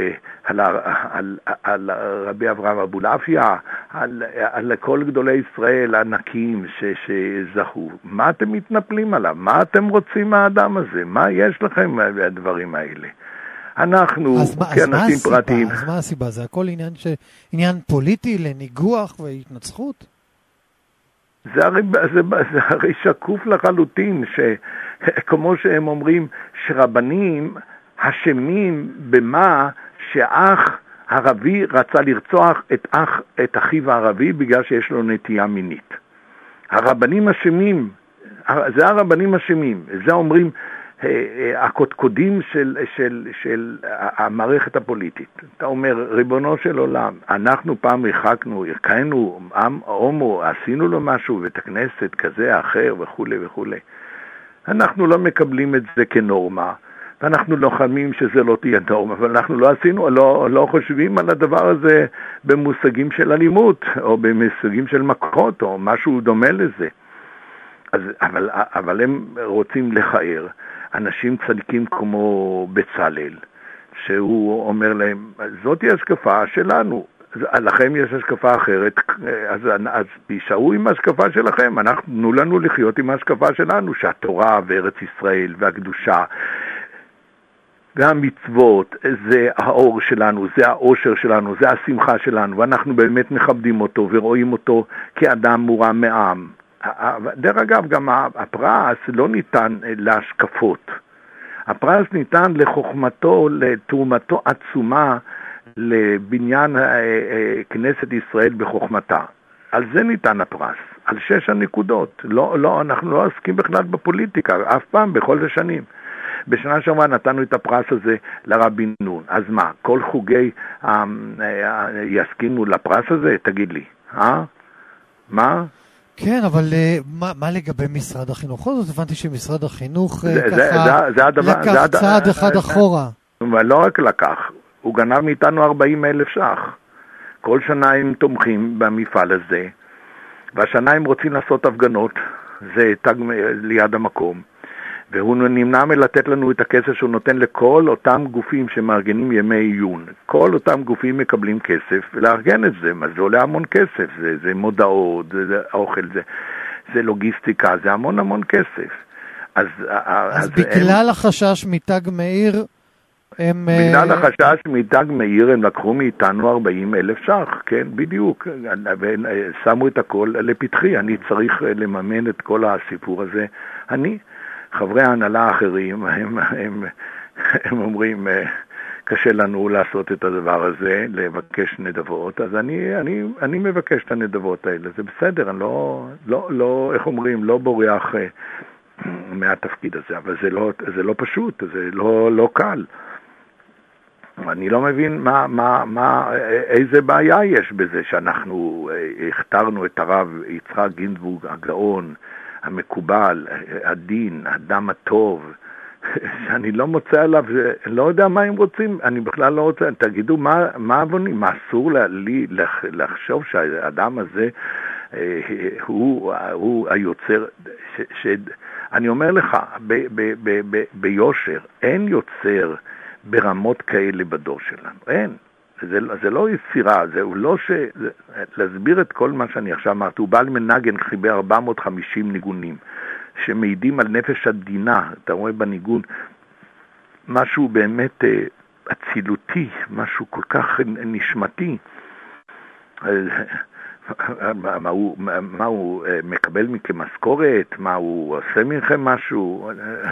רבי אברהם אבולעפיה, על כל גדולי ישראל הענקים שזכו. מה אתם מתנפלים עליו? מה אתם רוצים מהאדם הזה? מה יש לכם מהדברים האלה? אנחנו כאנשים פרטיים. אז מה הסיבה? זה הכל עניין פוליטי לניגוח והתנצחות? זה הרי שקוף לחלוטין, כמו שהם אומרים, שרבנים אשמים במה שאח ערבי רצה לרצוח את אחיו הערבי בגלל שיש לו נטייה מינית. הרבנים אשמים, זה הרבנים אשמים, זה אומרים הקודקודים של המערכת הפוליטית. אתה אומר, ריבונו של עולם, אנחנו פעם הרחקנו עם הומו, עשינו לו משהו, ואת הכנסת כזה, אחר וכו' וכו'. אנחנו לא מקבלים את זה כנורמה, ואנחנו לוחמים שזה לא תהיה נורמה, אבל אנחנו לא חושבים על הדבר הזה במושגים של אלימות, או במושגים של מכות, או משהו דומה לזה. אבל הם רוצים לחער אנשים צדיקים כמו בצלאל, שהוא אומר להם, זאת היא השקפה שלנו, לכם יש השקפה אחרת, אז תישארו עם השקפה שלכם, תנו לנו לחיות עם השקפה שלנו, שהתורה וארץ ישראל והקדושה והמצוות, זה האור שלנו, זה האושר שלנו, זה השמחה שלנו, ואנחנו באמת מכבדים אותו ורואים אותו כאדם מורם מעם. דרך אגב, גם הפרס לא ניתן להשקפות. הפרס ניתן לחוכמתו, לתרומתו עצומה לבניין כנסת ישראל בחוכמתה. על זה ניתן הפרס, על 6 הנקודות. לא, אנחנו לא עוסקים בכלל בפוליטיקה, אף פעם, בכל השנים. בשנה שעברה נתנו את הפרס הזה לרבי נון. אז מה, כל חוגי יסכימו לפרס הזה? תגיד לי, מה? כן, אבל מה לגבי משרד החינוך? זאת הבנתי שמשרד החינוך לקח צעד אחד אחורה. ולא רק לקח, הוא גנב מאיתנו 40,000 ש"ח. כל שנה הם תומכים במפעל הזה, והשנה הם רוצים לעשות הפגנות, זה תג ליד המקום, והוא נמנע מלתת לנו את הכסף שהוא נותן לכל אותם גופים שמארגנים ימי עיון. כל אותם גופים מקבלים כסף ולארגן את זה, אז זה עולה המון כסף, זה מודעות, זה אוכל, זה לוגיסטיקה, זה המון כסף. אז בגלל החשש מתג מאיר, בגלל החשש מתג מאיר הם לקחו מאיתנו 40,000 ש"ח, כן, בדיוק, ושמו את הכל לפתחי, אני צריך לממן את כל הסיפור הזה. חברי ההנהלה האחרים, הם אומרים, קשה לנו לעשות את הדבר הזה, לבקש נדבות, אז אני מבקש את הנדבות האלה, זה בסדר, אני לא, איך אומרים, לא בורח מהתפקיד הזה, אבל זה לא פשוט, זה לא קל. אני לא מבין איזה בעיה יש בזה שאנחנו הכתרנו את הרב יצחק גינזבורג הגאון, המקובל, הדין, האדם הטוב, שאני לא מוצא עליו, לא יודע מה הם רוצים, אני בכלל לא רוצה, תגידו מה אבונים, מה אסור לי לחשוב שהאדם הזה הוא היוצר, אני אומר לך, ביושר, אין יוצר ברמות כאלה בדור שלנו, אין. זה לא יצירה, זה לא להסביר את כל מה שאני עכשיו אמרתי, הוא בעל מנגן חיבר 450 ניגונים, שמעידים על נפש עדינה, אתה רואה בניגון, משהו באמת אצילותי, משהו כל כך נשמתי. מה הוא מקבל מכם משכורת? מה הוא עושה מכם משהו?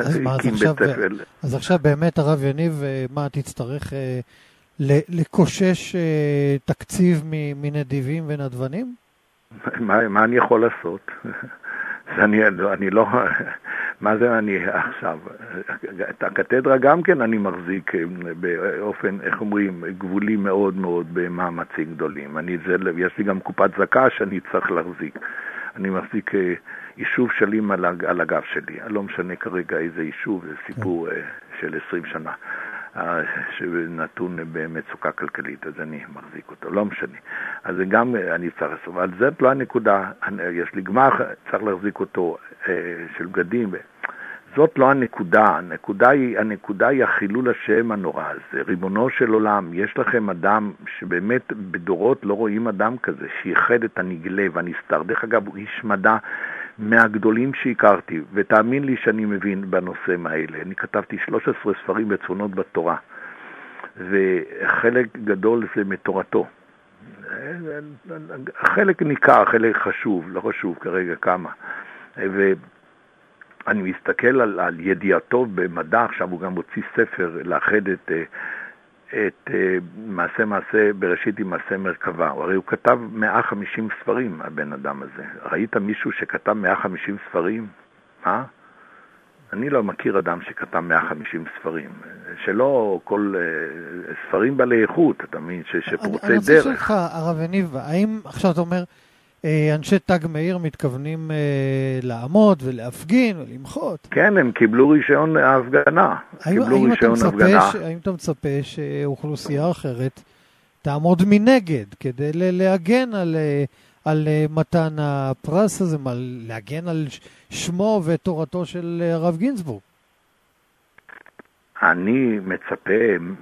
אז עכשיו באמת הרב יניב, מה תצטרך לקושש תקציב מנדיבים ונדבנים? מה אני יכול לעשות? אני לא, מה זה אני עכשיו? את הקתדרה גם כן אני מחזיק באופן, איך אומרים, גבולי מאוד מאוד במאמצים גדולים. יש לי גם קופת זקה שאני צריך להחזיק. אני מחזיק יישוב שלים על הגב שלי. לא משנה כרגע איזה יישוב, זה סיפור של 20 שנה. שנתון במצוקה כלכלית, אז אני מחזיק אותו, לא משנה. אז זה גם אני צריך לעשות, אבל זאת לא הנקודה, יש לי גמר, צריך להחזיק אותו של בגדים, זאת לא הנקודה, הנקודה היא החילול השם הנורא הזה. ריבונו של עולם, יש לכם אדם שבאמת בדורות לא רואים אדם כזה, שייחד את הנגלה והנסתר. דרך אגב, הוא איש מדע מהגדולים שהכרתי, ותאמין לי שאני מבין בנושאים האלה. אני כתבתי 13 ספרים בצפונות בתורה, וחלק גדול זה מתורתו. חלק ניכר, חלק חשוב, לא חשוב כרגע כמה. אני מסתכל על ידיעתו במדע, עכשיו הוא גם הוציא ספר לאחד את מעשה בראשית עם מעשה מרכבה. הרי הוא כתב 150 ספרים, הבן אדם הזה. ראית מישהו שכתב 150 ספרים? מה? אני לא מכיר אדם שכתב 150 ספרים. שלא כל ספרים בעלי איכות, אתה מבין, שפורצי דרך. אני רוצה שלך, הרב יניב, האם עכשיו אתה אומר, אנשי תג מאיר מתכוונים לעמוד ולהפגין ולמחות? כן, הם קיבלו רישיון ההפגנה. האם אתה מצפה שאוכלוסייה אחרת תעמוד מנגד כדי להגן על מתן הפרס הזה, להגן על שמו ותורתו של הרב גינזבורג? אני מצפה,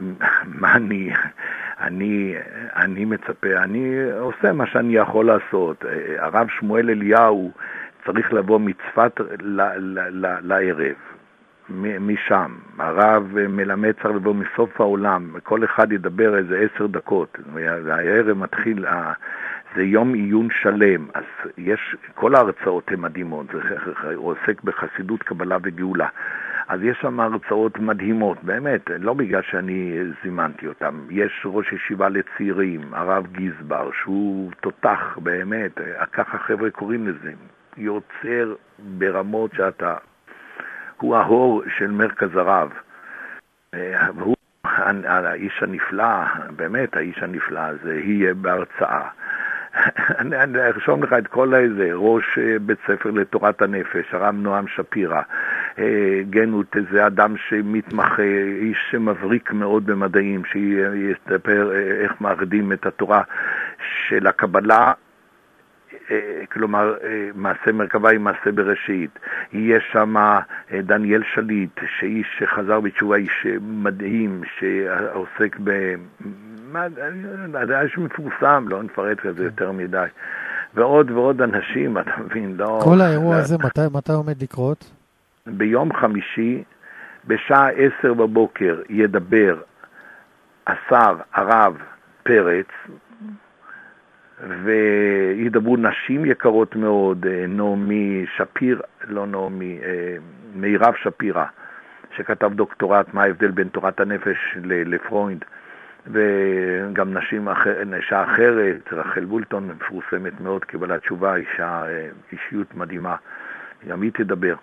אני מצפה, אני עושה מה שאני יכול לעשות. הרב שמואל אליהו צריך לבוא מצפת לערב, משם. הרב מלמד צריך לבוא מסוף העולם, כל אחד ידבר איזה 10 דקות, והערב מתחיל, זה יום עיון שלם, אז יש, כל ההרצאות הן מדהימות, זה עוסק בחסידות, קבלה וגאולה. אז יש שם הרצאות מדהימות, באמת, לא בגלל שאני זימנתי אותם. יש ראש ישיבה לצעירים, הרב גיזבר, שהוא תותח, באמת, ככה חבר'ה קוראים לזה, יוצר ברמות שאתה, הוא ההור של מרכז הרב, והוא האיש הנפלא, באמת האיש הנפלא הזה, יהיה בהרצאה. אני ארשום לך את כל איזה, ראש בית ספר לתורת הנפש, הרב נועם שפירא, גנות, זה אדם שמתמחה, איש שמבריק מאוד במדעים, שיסתפר איך מאחדים את התורה של הקבלה, כלומר מעשה מרכבה עם מעשה בראשית. יש שם דניאל שליט, שאיש שחזר בתשובה, איש מדהים שעוסק זה איש מפורסם, לא נפרט כזה יותר מדי, ועוד ועוד אנשים, אתה מבין, לא... כל האירוע הזה, מתי עומד לקרות? ביום חמישי, בשעה 10 בבוקר, ידבר השר הרב פרץ, וידברו נשים יקרות מאוד, נעמי שפיר, לא נעמי, מירב שפירא, שכתב דוקטורט, מה ההבדל בין תורת הנפש לפרויד, וגם אישה אחרת, רחל בולטון, מפורסמת מאוד, קבלת תשובה, אישיות מדהימה, גם היא תדבר.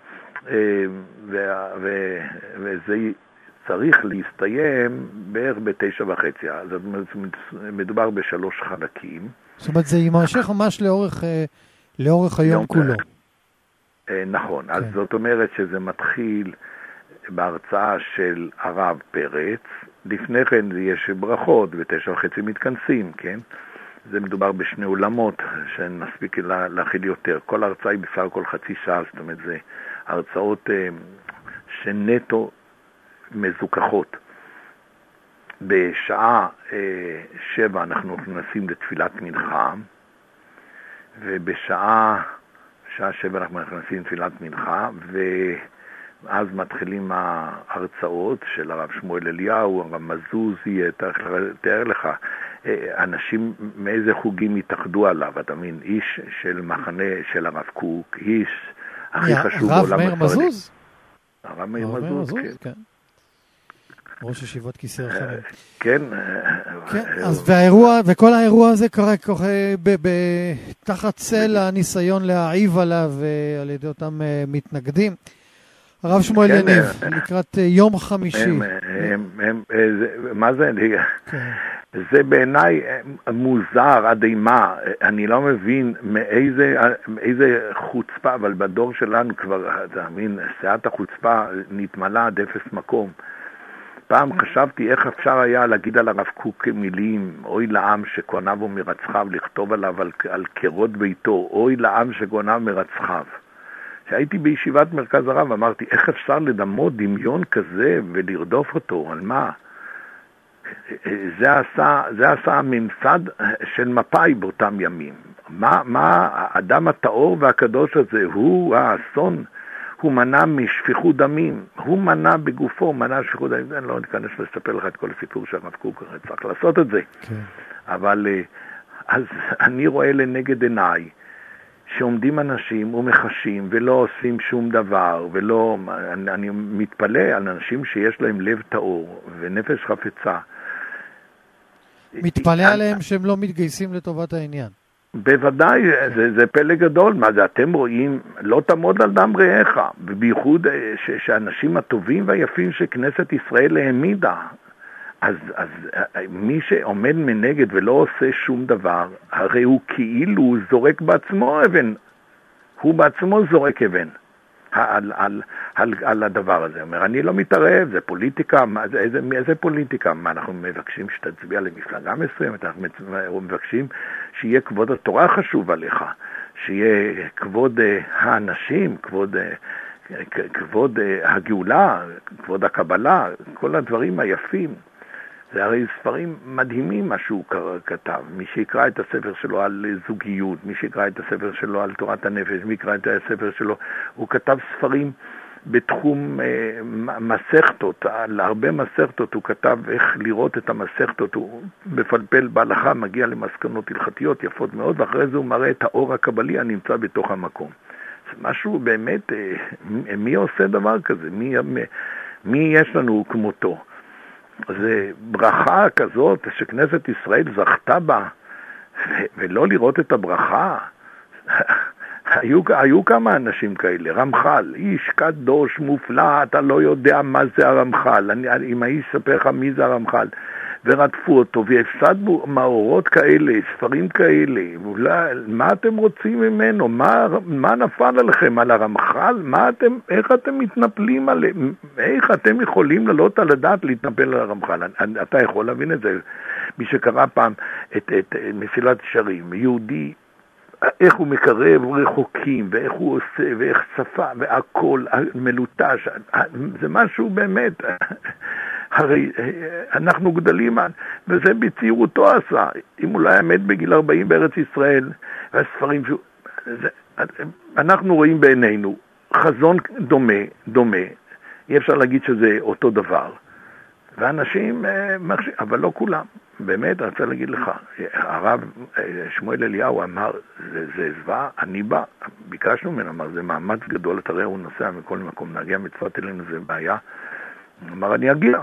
וזה צריך להסתיים בערך ב9:30, אז מדובר ב3 חלקים. זאת אומרת, זה יימשך ממש לאורך היום כולו. נכון, אז זאת אומרת שזה מתחיל בהרצאה של הרב פרץ, לפני כן יש ברכות, ב9:30 מתכנסים, כן? זה מדובר בשני עולמות שנספיק להכיל יותר. כל הרצאה היא בסך הכל חצי שעה, זאת אומרת, זה הרצאות שנטו מזוכחות. בשעה 7 אנחנו נכנסים לתפילת מנחה, ובשעה 7 אנחנו נכנסים לתפילת מנחה, ואז מתחילים ההרצאות של הרב שמואל אליהו, הרב מזוזי, תאר לך, אנשים מאיזה חוגים התאחדו עליו, אתה מבין, איש של מחנה של הרב קוק, איש הכי חשוב בעולם הספרדי. הרב מאיר מזוז? הרב מאיר מזוז, כן. ראש ישיבת כיסא רחמים. כן. אז וכל האירוע הזה קרה תחת צל הניסיון להעיב עליו על ידי אותם מתנגדים. הרב שמואל יניב, לקראת יום חמישי. מה זה? זה בעיניי מוזר עד אימה, אני לא מבין מאיזה חוצפה, אבל בדור שלנו כבר, אתה מבין, שאת החוצפה נתמלה עד אפס מקום. פעם חשבתי איך אפשר היה להגיד על הרב קוק מילים, אוי לעם שכהניו ומרצחיו, לכתוב עליו על קירות ביתו, אוי לעם שכהניו ומרצחיו. כשהייתי בישיבת מרכז הרב אמרתי, איך אפשר לדמות דמיון כזה ולרדוף אותו, על מה? זה עשה הממסד של מפאי באותם ימים. מה האדם הטהור והקדוש הזה, הוא האסון, הוא מנע משפיכות דמים, הוא מנע בגופו, מנע שפיכות דמים. אני לא ניכנס לספר לך את כל הסיפור של הרב קוק, צריך לעשות את זה. כן. אבל אז אני רואה לנגד עיניי, שעומדים אנשים ומחשים ולא עושים שום דבר, ולא, אני מתפלא על אנשים שיש להם לב טהור ונפש חפצה. מתפלא עליהם שהם לא מתגייסים לטובת העניין. בוודאי, זה פלא גדול. מה זה, אתם רואים, לא תעמוד על דם רעך, ובייחוד שהאנשים הטובים והיפים שכנסת ישראל העמידה, אז מי שעומד מנגד ולא עושה שום דבר, הרי הוא כאילו זורק בעצמו אבן, הוא בעצמו זורק אבן על הדבר הזה. אומר, אני לא מתערב, זה פוליטיקה, איזה פוליטיקה? מה, אנחנו מבקשים שתצביע למפלגה מסוימת, אנחנו מבקשים שיהיה כבוד התורה חשוב עליך, שיהיה כבוד האנשים, כבוד הגאולה, כבוד הקבלה, כל הדברים היפים. זה הרי ספרים מדהימים מה שהוא כתב. מי שיקרא את הספר שלו על זוגיות, מי שיקרא את הספר שלו על תורת הנפש, מי יקרא את הספר שלו, הוא כתב ספרים בתחום מסכתות, על הרבה מסכתות הוא כתב איך לראות את המסכתות, הוא מפלפל בהלכה, מגיע למסקנות הלכתיות יפות מאוד, ואחרי זה הוא מראה את האור הקבלי הנמצא בתוך המקום. זה משהו באמת, מי עושה דבר כזה? מי יש לנו כמותו? זה ברכה כזאת שכנסת ישראל זכתה בה, ולא לראות את הברכה. היו כמה אנשים כאלה, רמח"ל, איש קדוש מופלא, אתה לא יודע מה זה הרמח"ל, אם האיש ספר לך מי זה הרמח"ל, ורדפו אותו, והפסדנו מאורות כאלה, ספרים כאלה, מה אתם רוצים ממנו? מה נפל עליכם על הרמח"ל? איך אתם מתנפלים עליהם? איך אתם יכולים לעלות על הדעת להתנפל על הרמח"ל? אתה יכול להבין את זה. מי שקרא פעם את מסילת ישרים, יהודי, איך הוא מקרב רחוקים, ואיך הוא עושה, ואיך שפה, והכל מלוטש, זה משהו באמת. הרי אנחנו גדלים, וזה בצעירותו עשה. אם הוא לא היה מת בגיל 40 בארץ ישראל, והספרים אנחנו רואים בעינינו חזון דומה, אי אפשר להגיד שזה אותו דבר. ואנשים, אבל לא כולם. באמת, אני רוצה להגיד לך, הרב שמואל אליהו אמר, זה זווה, אני בא, ביקשנו ממנו, אמר, זה מאמץ גדול, תראה, הוא נוסע מכל מקום, נגיע מצוות אלינו, זה בעיה. הוא אמר, אני אגיע.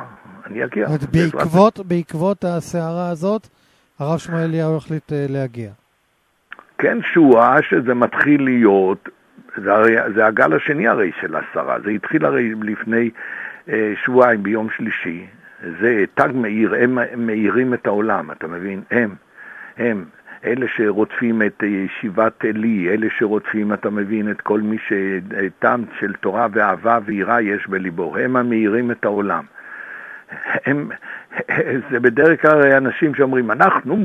בעקבות הסערה הזאת, הרב שמואל אליהו החליט להגיע. כן, שואה שזה מתחיל להיות, זה הגל השני הרי של הסערה, זה התחיל הרי לפני שבועיים ביום שלישי, זה תג מאיר, הם מאירים את העולם, אתה מבין? הם, אלה שרודפים את ישיבת אלי, אלה שרודפים, אתה מבין, את כל מי שטעם של תורה ואהבה ויראה יש בליבו, הם המאירים את העולם. זה בדרך כלל אנשים שאומרים, אנחנו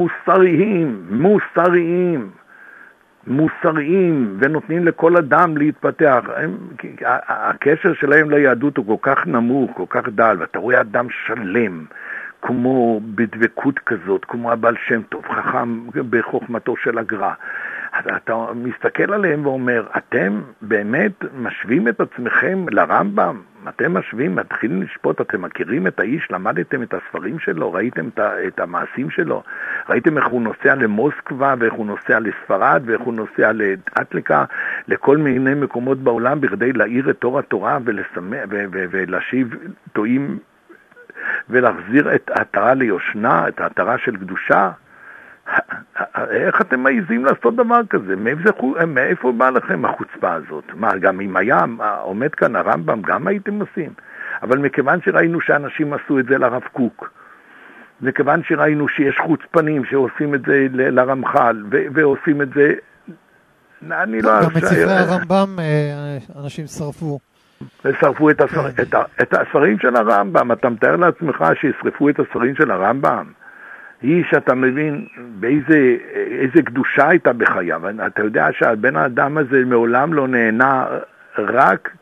מוסריים, ונותנים לכל אדם להתפתח. הקשר שלהם ליהדות הוא כל כך נמוך, כל כך דל, ואתה רואה אדם שלם, כמו בדבקות כזאת, כמו הבעל שם טוב, חכם בחוכמתו של הגר"א. אז אתה מסתכל עליהם ואומר, אתם באמת משווים את עצמכם לרמב"ם? אתם משווים, מתחילים לשפוט, אתם מכירים את האיש, למדתם את הספרים שלו, ראיתם את המעשים שלו, ראיתם איך הוא נוסע למוסקבה, ואיך הוא נוסע לספרד, ואיך הוא נוסע לאטליקה, לכל מיני מקומות בעולם, בכדי להאיר את אור התורה ולהשיב טועים, ולהחזיר את העטרה ליושנה, את העטרה של קדושה. איך אתם מעיזים לעשות דבר כזה? מאיפה בא לכם החוצפה הזאת? מה, גם אם היה עומד כאן הרמב"ם, גם הייתם עושים? אבל מכיוון שראינו שאנשים עשו את זה לרב קוק, מכיוון שראינו שיש חוצפנים שעושים את זה לרמח"ל, ועושים את זה, אני לא... גם את ספרי הרמב"ם אנשים שרפו ושרפו את הספרים של הרמב"ם. אתה מתאר לעצמך שישרפו את הספרים של הרמב"ם? היא שאתה מבין איזה קדושה הייתה בחייו. אתה יודע שהבן האדם הזה מעולם לא נהנה רק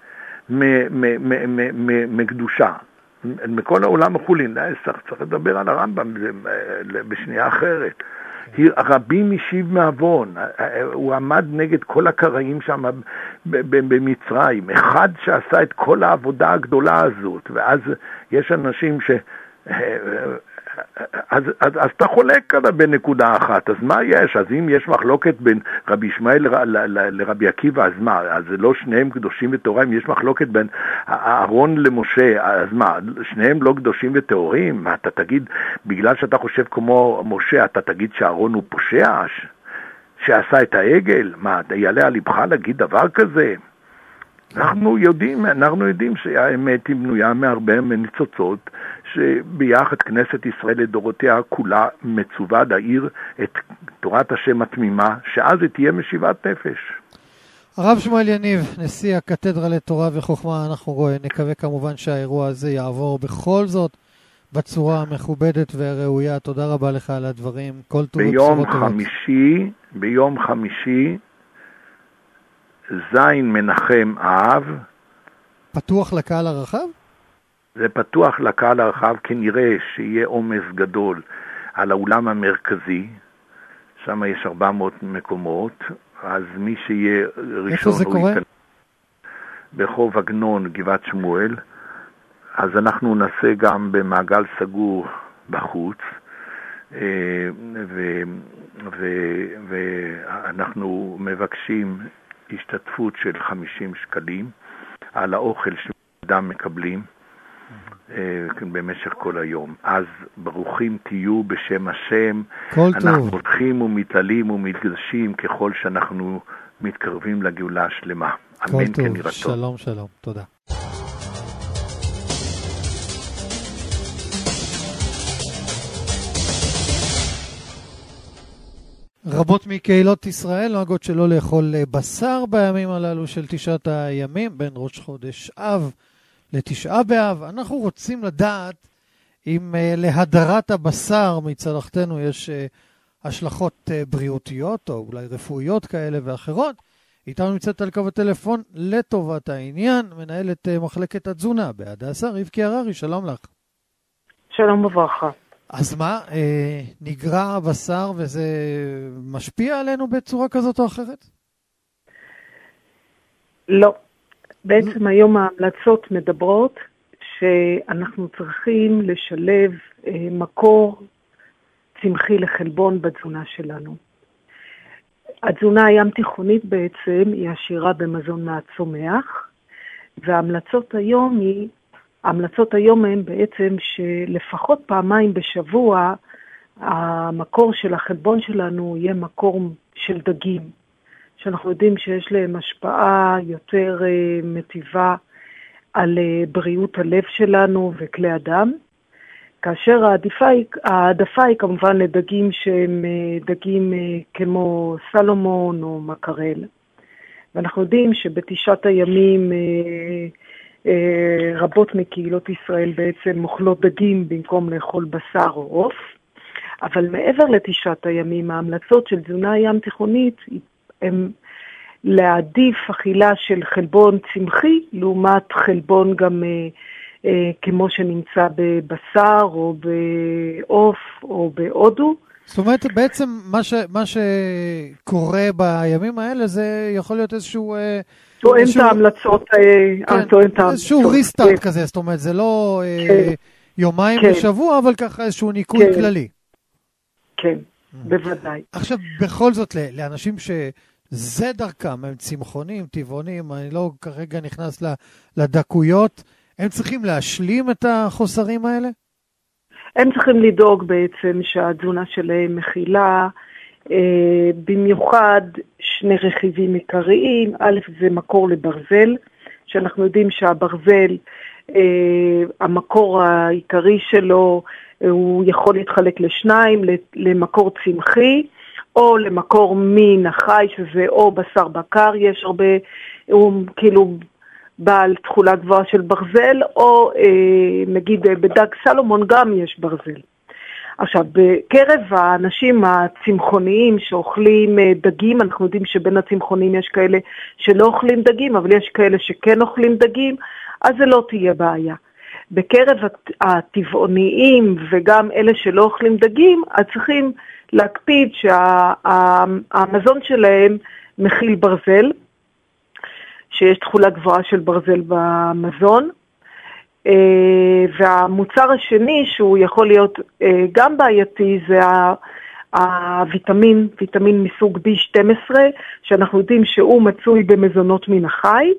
מקדושה. מכל העולם החולין. צריך לדבר על הרמב"ם בשנייה אחרת. רבים משיב מעוון, הוא עמד נגד כל הקראים שם במצרים, אחד שעשה את כל העבודה הגדולה הזאת, ואז יש אנשים אז אתה חולק עליו בנקודה אחת, אז מה יש? אז אם יש מחלוקת בין רבי ישמעאל לרבי עקיבא, אז מה? אז לא שניהם קדושים וטהורים? יש מחלוקת בין אהרון למשה, אז מה? שניהם לא קדושים וטהורים? מה אתה תגיד, בגלל שאתה חושב כמו משה, אתה תגיד שאהרון הוא פושע? שעשה את העגל? מה, יעלה על לבך להגיד דבר כזה? אנחנו יודעים שהאמת היא בנויה מהרבה מניצוצות, שביחד כנסת ישראל לדורותיה כולה מצווה להעיר את תורת השם התמימה, שאז היא תהיה משיבת נפש. הרב שמואל יניב, נשיא הקתדרה לתורה וחוכמה, אנחנו נקווה כמובן שהאירוע הזה יעבור בכל זאת בצורה המכובדת והראויה. תודה רבה לך על הדברים. כל טוב ביום חמישי זין מנחם האב. פתוח לקהל הרחב? זה פתוח לקהל הרחב, כנראה שיהיה עומס גדול על האולם המרכזי, שם יש 400 מקומות, אז מי שיהיה ראשון... איפה זה קורה? ברחוב עגנון, גבעת שמואל, אז אנחנו נעשה גם במעגל סגור בחוץ, ואנחנו מבקשים השתתפות של 50 שקלים על האוכל שאדם מקבלים במשך כל היום. אז ברוכים תהיו בשם השם. אנחנו הולכים ומתעלים ומתגדשים ככל שאנחנו מתקרבים לגאולה השלמה. אמן כן יראה טוב. שלום שלום, תודה. רבות מקהילות ישראל נוהגות שלא לאכול בשר בימים הללו של תשעת הימים, בין ראש חודש אב לתשעה באב. אנחנו רוצים לדעת אם להדרת הבשר מצלחתנו יש השלכות בריאותיות או אולי רפואיות כאלה ואחרות. איתנו נמצאת על קו הטלפון לטובת העניין מנהלת מחלקת התזונה בהדסה, רבקי הררי, שלום לך. שלום וברכה. אז מה, נגרע הבשר וזה משפיע עלינו בצורה כזאת או אחרת? לא. בעצם היום ההמלצות מדברות שאנחנו צריכים לשלב מקור צמחי לחלבון בתזונה שלנו. התזונה הים תיכונית בעצם היא עשירה במזון מהצומח, וההמלצות היום הן בעצם שלפחות פעמיים בשבוע המקור של החלבון שלנו יהיה מקור של דגים, שאנחנו יודעים שיש להם השפעה יותר מטיבה על בריאות הלב שלנו וכלי הדם, כאשר העדפה היא כמובן לדגים שהם דגים כמו סלומון או מקרל. ואנחנו יודעים שבתשעת הימים רבות מקהילות ישראל בעצם מוכלות דגים במקום לאכול בשר או עוף, אבל מעבר לתשעת הימים ההמלצות של תזונה ים תיכונית הם להעדיף אכילה של חלבון צמחי לעומת חלבון גם כמו שנמצא בבשר או בעוף או בהודו. זאת אומרת בעצם מה שקורה בימים האלה זה יכול להיות איזשהו תואם את ההמלצות, איזשהו ריסטארט כזה, זאת אומרת זה לא יומיים בשבוע אבל ככה איזשהו ניקוי כללי. כן, בוודאי. עכשיו בכל זאת לאנשים שזה דרכם, הם צמחונים, טבעונים, אני לא כרגע נכנס לדקויות, הם צריכים להשלים את החוסרים האלה? הם צריכים לדאוג בעצם שהתזונה שלהם מכילה במיוחד שני רכיבים עיקריים. א', זה מקור לברזל, שאנחנו יודעים שהברזל, המקור העיקרי שלו, הוא יכול להתחלק לשניים, למקור צמחי, או למקור מין החי, שזה או בשר בקר, יש הרבה, הוא כאילו בעל תכולה גבוהה של ברזל, או נגיד בדג סלומון גם יש ברזל. עכשיו, בקרב האנשים הצמחוניים שאוכלים דגים, אנחנו יודעים שבין הצמחוניים יש כאלה שלא אוכלים דגים, אבל יש כאלה שכן אוכלים דגים, אז זה לא תהיה בעיה. בקרב הטבעוניים וגם אלה שלא אוכלים דגים, אז צריכים להקפיד שהמזון שלהם מכיל ברזל, שיש תכולה גבוהה של ברזל במזון, והמוצר השני שהוא יכול להיות גם בעייתי זה הוויטמין, ויטמין מסוג B12, שאנחנו יודעים שהוא מצוי במזונות מן החי,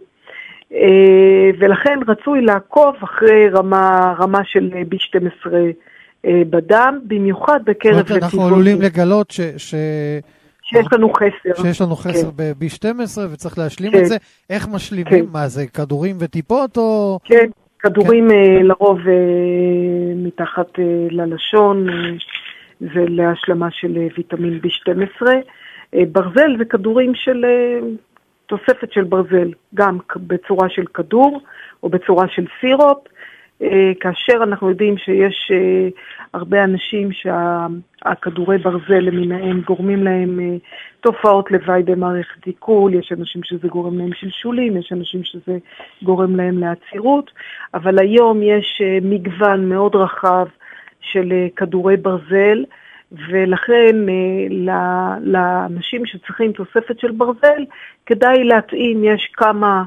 ולכן רצוי לעקוב אחרי רמה של B12 בדם, במיוחד בקרב לטבעונים. אנחנו עלולים לגלות שיש לנו חסר. שיש לנו חסר ב-B12 וצריך להשלים את זה. איך משלימים? מה זה, כדורים וטיפות או... כן, כדורים לרוב מתחת ללשון, זה להשלמה של ויטמין B12. ברזל זה כדורים של תוספת של ברזל, גם בצורה של כדור או בצורה של סירופ, כאשר אנחנו יודעים שיש הרבה אנשים שהכדורי ברזל למיניהם גורמים להם תופעות לוואי במערכת עיכול, יש אנשים שזה גורם להם שלשולים, יש אנשים שזה גורם להם לעצירות, אבל היום יש מגוון מאוד רחב של כדורי ברזל, ולכן לאנשים שצריכים תוספת של ברזל, כדאי להתאים, יש כמה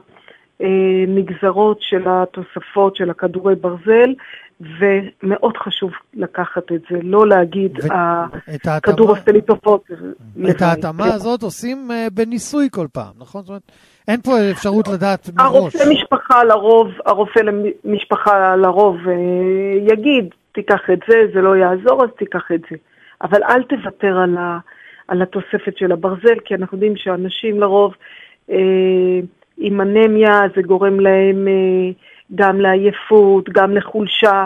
נגזרות של התוספות של הכדורי ברזל, ומאוד חשוב לקחת את זה, לא להגיד הכדור הסטליטופות. את ההתאמה הזאת עושים בניסוי כל פעם, נכון? זאת אומרת, אין פה אפשרות לדעת מראש. הרופא למשפחה לרוב יגיד, תיקח את זה, זה לא יעזור, אז תיקח את זה. אבל אל תוותר על התוספת של הברזל, כי אנחנו יודעים שאנשים לרוב עם אנמיה זה גורם להם גם לעייפות, גם לחולשה,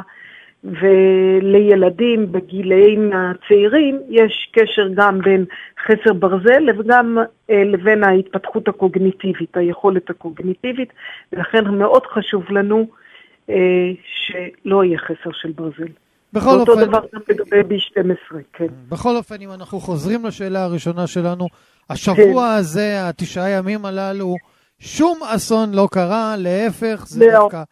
ולילדים בגילאים הצעירים יש קשר גם בין חסר ברזל וגם לבין ההתפתחות הקוגניטיבית, היכולת הקוגניטיבית, ולכן מאוד חשוב לנו שלא יהיה חסר של ברזל. אותו דבר גם לגבי B12, כן. בכל אופן, אם אנחנו חוזרים לשאלה הראשונה שלנו, השבוע הזה, 9 ימים הללו, שום אסון לא קרה, להפך, זה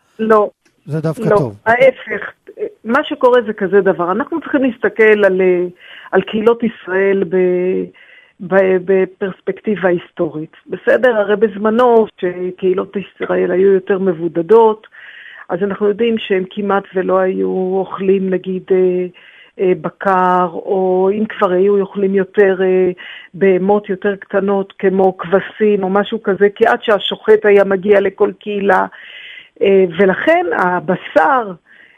דווקא טוב. ההפך, מה שקורה זה כזה דבר. אנחנו צריכים להסתכל על קהילות ישראל בפרספקטיבה היסטורית. בסדר? הרי בזמנו שקהילות ישראל היו יותר מבודדות, אז אנחנו יודעים שהם כמעט ולא היו אוכלים, נגיד, בקר, או אם כבר היו אוכלים יותר בהמות יותר קטנות, כמו כבשים או משהו כזה, כי עד שהשוחט היה מגיע לכל קהילה, ולכן הבשר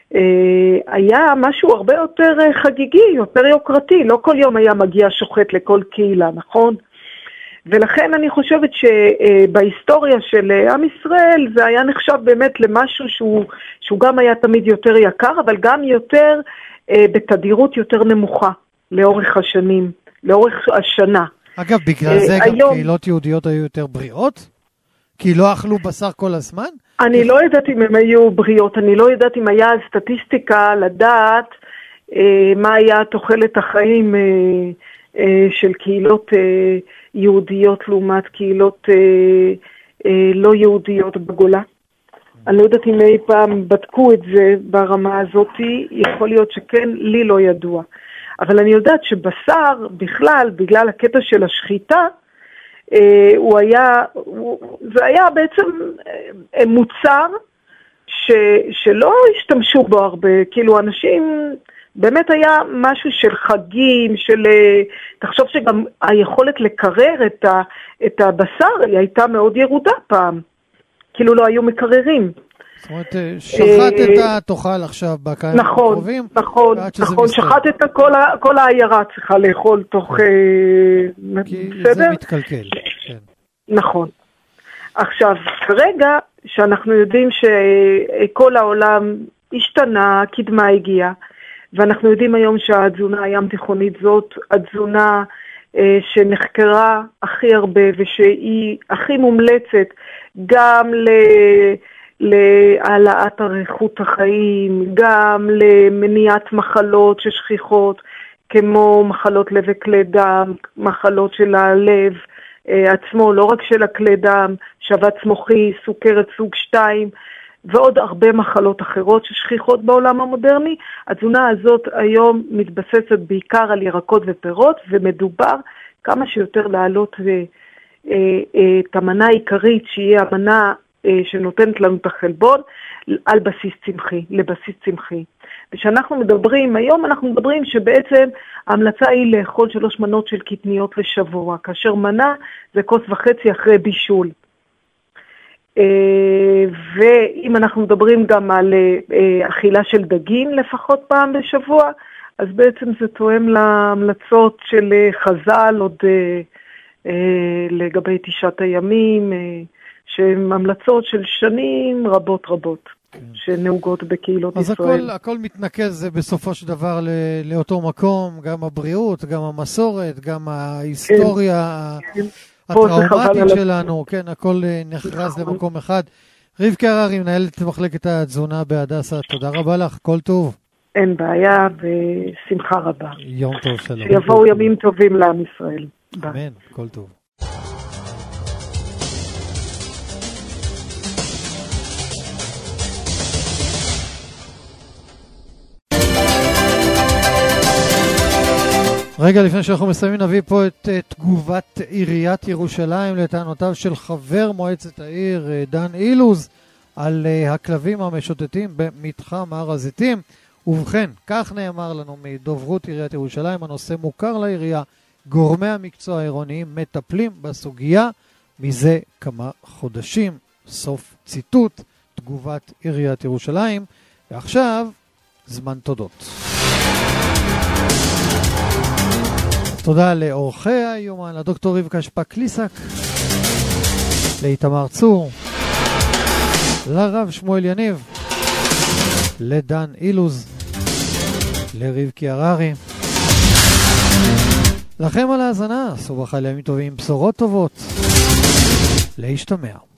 היה משהו הרבה יותר חגיגי, יותר יוקרתי, לא כל יום היה מגיע שוחט לכל קהילה, נכון? ולכן אני חושבת שבהיסטוריה של עם ישראל זה היה נחשב באמת למשהו שהוא גם היה תמיד יותר יקר, אבל גם יותר בתדירות יותר נמוכה לאורך השנים, לאורך השנה. אגב, בגלל זה גם קהילות יהודיות היו יותר בריאות? כי לא אכלו בשר כל הזמן? אני לא יודעת אם הם היו בריאות, אני לא יודעת אם היה סטטיסטיקה לדעת מה היה תוחלת החיים של קהילות יהודיות לעומת קהילות לא יהודיות בגולה. אני לא יודעת אם אי פעם בדקו את זה ברמה הזאת, יכול להיות שכן, לי לא ידוע. אבל אני יודעת שבשר בכלל, בגלל הקטע של השחיטה, זה היה בעצם מוצר שלא השתמשו בו הרבה, כאילו אנשים, באמת היה משהו של חגים, תחשוב שגם היכולת לקרר את הבשר היא הייתה מאוד ירודה פעם, כאילו לא היו מקררים. זאת אומרת, שחטת תאכל עכשיו בקיץ הקרובים. נכון, שחטת כל העיירה צריכה לאכול תוך... כי זה מתקלקל. נכון. עכשיו, כרגע שאנחנו יודעים שכל העולם השתנה, קדמה הגיעה, ואנחנו יודעים היום שהתזונה הים תיכונית זאת התזונה שנחקרה הכי הרבה ושהיא הכי מומלצת גם להעלאת איכות החיים, גם למניעת מחלות ששכיחות, כמו מחלות לב וכלי דם, מחלות של הלב עצמו, לא רק של הכלי דם, שבץ מוחי, סוכרת סוג 2, ועוד הרבה מחלות אחרות ששכיחות בעולם המודרני. התזונה הזאת היום מתבססת בעיקר על ירקות ופירות, ומדובר כמה שיותר להעלות את המנה העיקרית, שהיא המנה שנותנת לנו את החלבון, על בסיס צמחי, לבסיס צמחי. ושאנחנו מדברים, היום אנחנו מדברים שבעצם ההמלצה היא לאכול 3 מנות של קטניות לשבוע, כאשר מנה זה 1.5 כוס אחרי בישול. ואם אנחנו מדברים גם על אכילה של דגים לפחות פעם בשבוע, אז בעצם זה תואם להמלצות של חז"ל עוד לגבי 9 הימים, שהן המלצות של שנים רבות שנהוגות בקהילות ישראל. אז הכל מתנקז בסופו של דבר לאותו מקום, גם הבריאות, גם המסורת, גם ההיסטוריה הטראומטית שלנו, כן, הכל נחרז למקום אחד. רבקה הררי, מנהלת מחלקת התזונה בהדסה, תודה רבה לך, כל טוב. אין בעיה ושמחה רבה. יום טוב, שלום. שיבואו ימים טובים לעם ישראל. אמן, כל טוב. רגע לפני שאנחנו מסיימים נביא פה את תגובת עיריית ירושלים לטענותיו של חבר מועצת העיר דן אילוז על הכלבים המשוטטים במתחם הר הזיתים. ובכן, כך נאמר לנו מדוברות עיריית ירושלים, הנושא מוכר לעירייה, גורמי המקצוע העירוניים מטפלים בסוגיה מזה כמה חודשים. סוף ציטוט, תגובת עיריית ירושלים. ועכשיו, זמן תודות. תודה לאורחי היומן, לדוקטור רבקה שפק-ליסק, לאיתמר צור, לרב שמואל יניב, לדן אילוז, לרבקי הררי. לכם על ההאזנה, סובח על ימים טובים, בשורות טובות, להשתמע.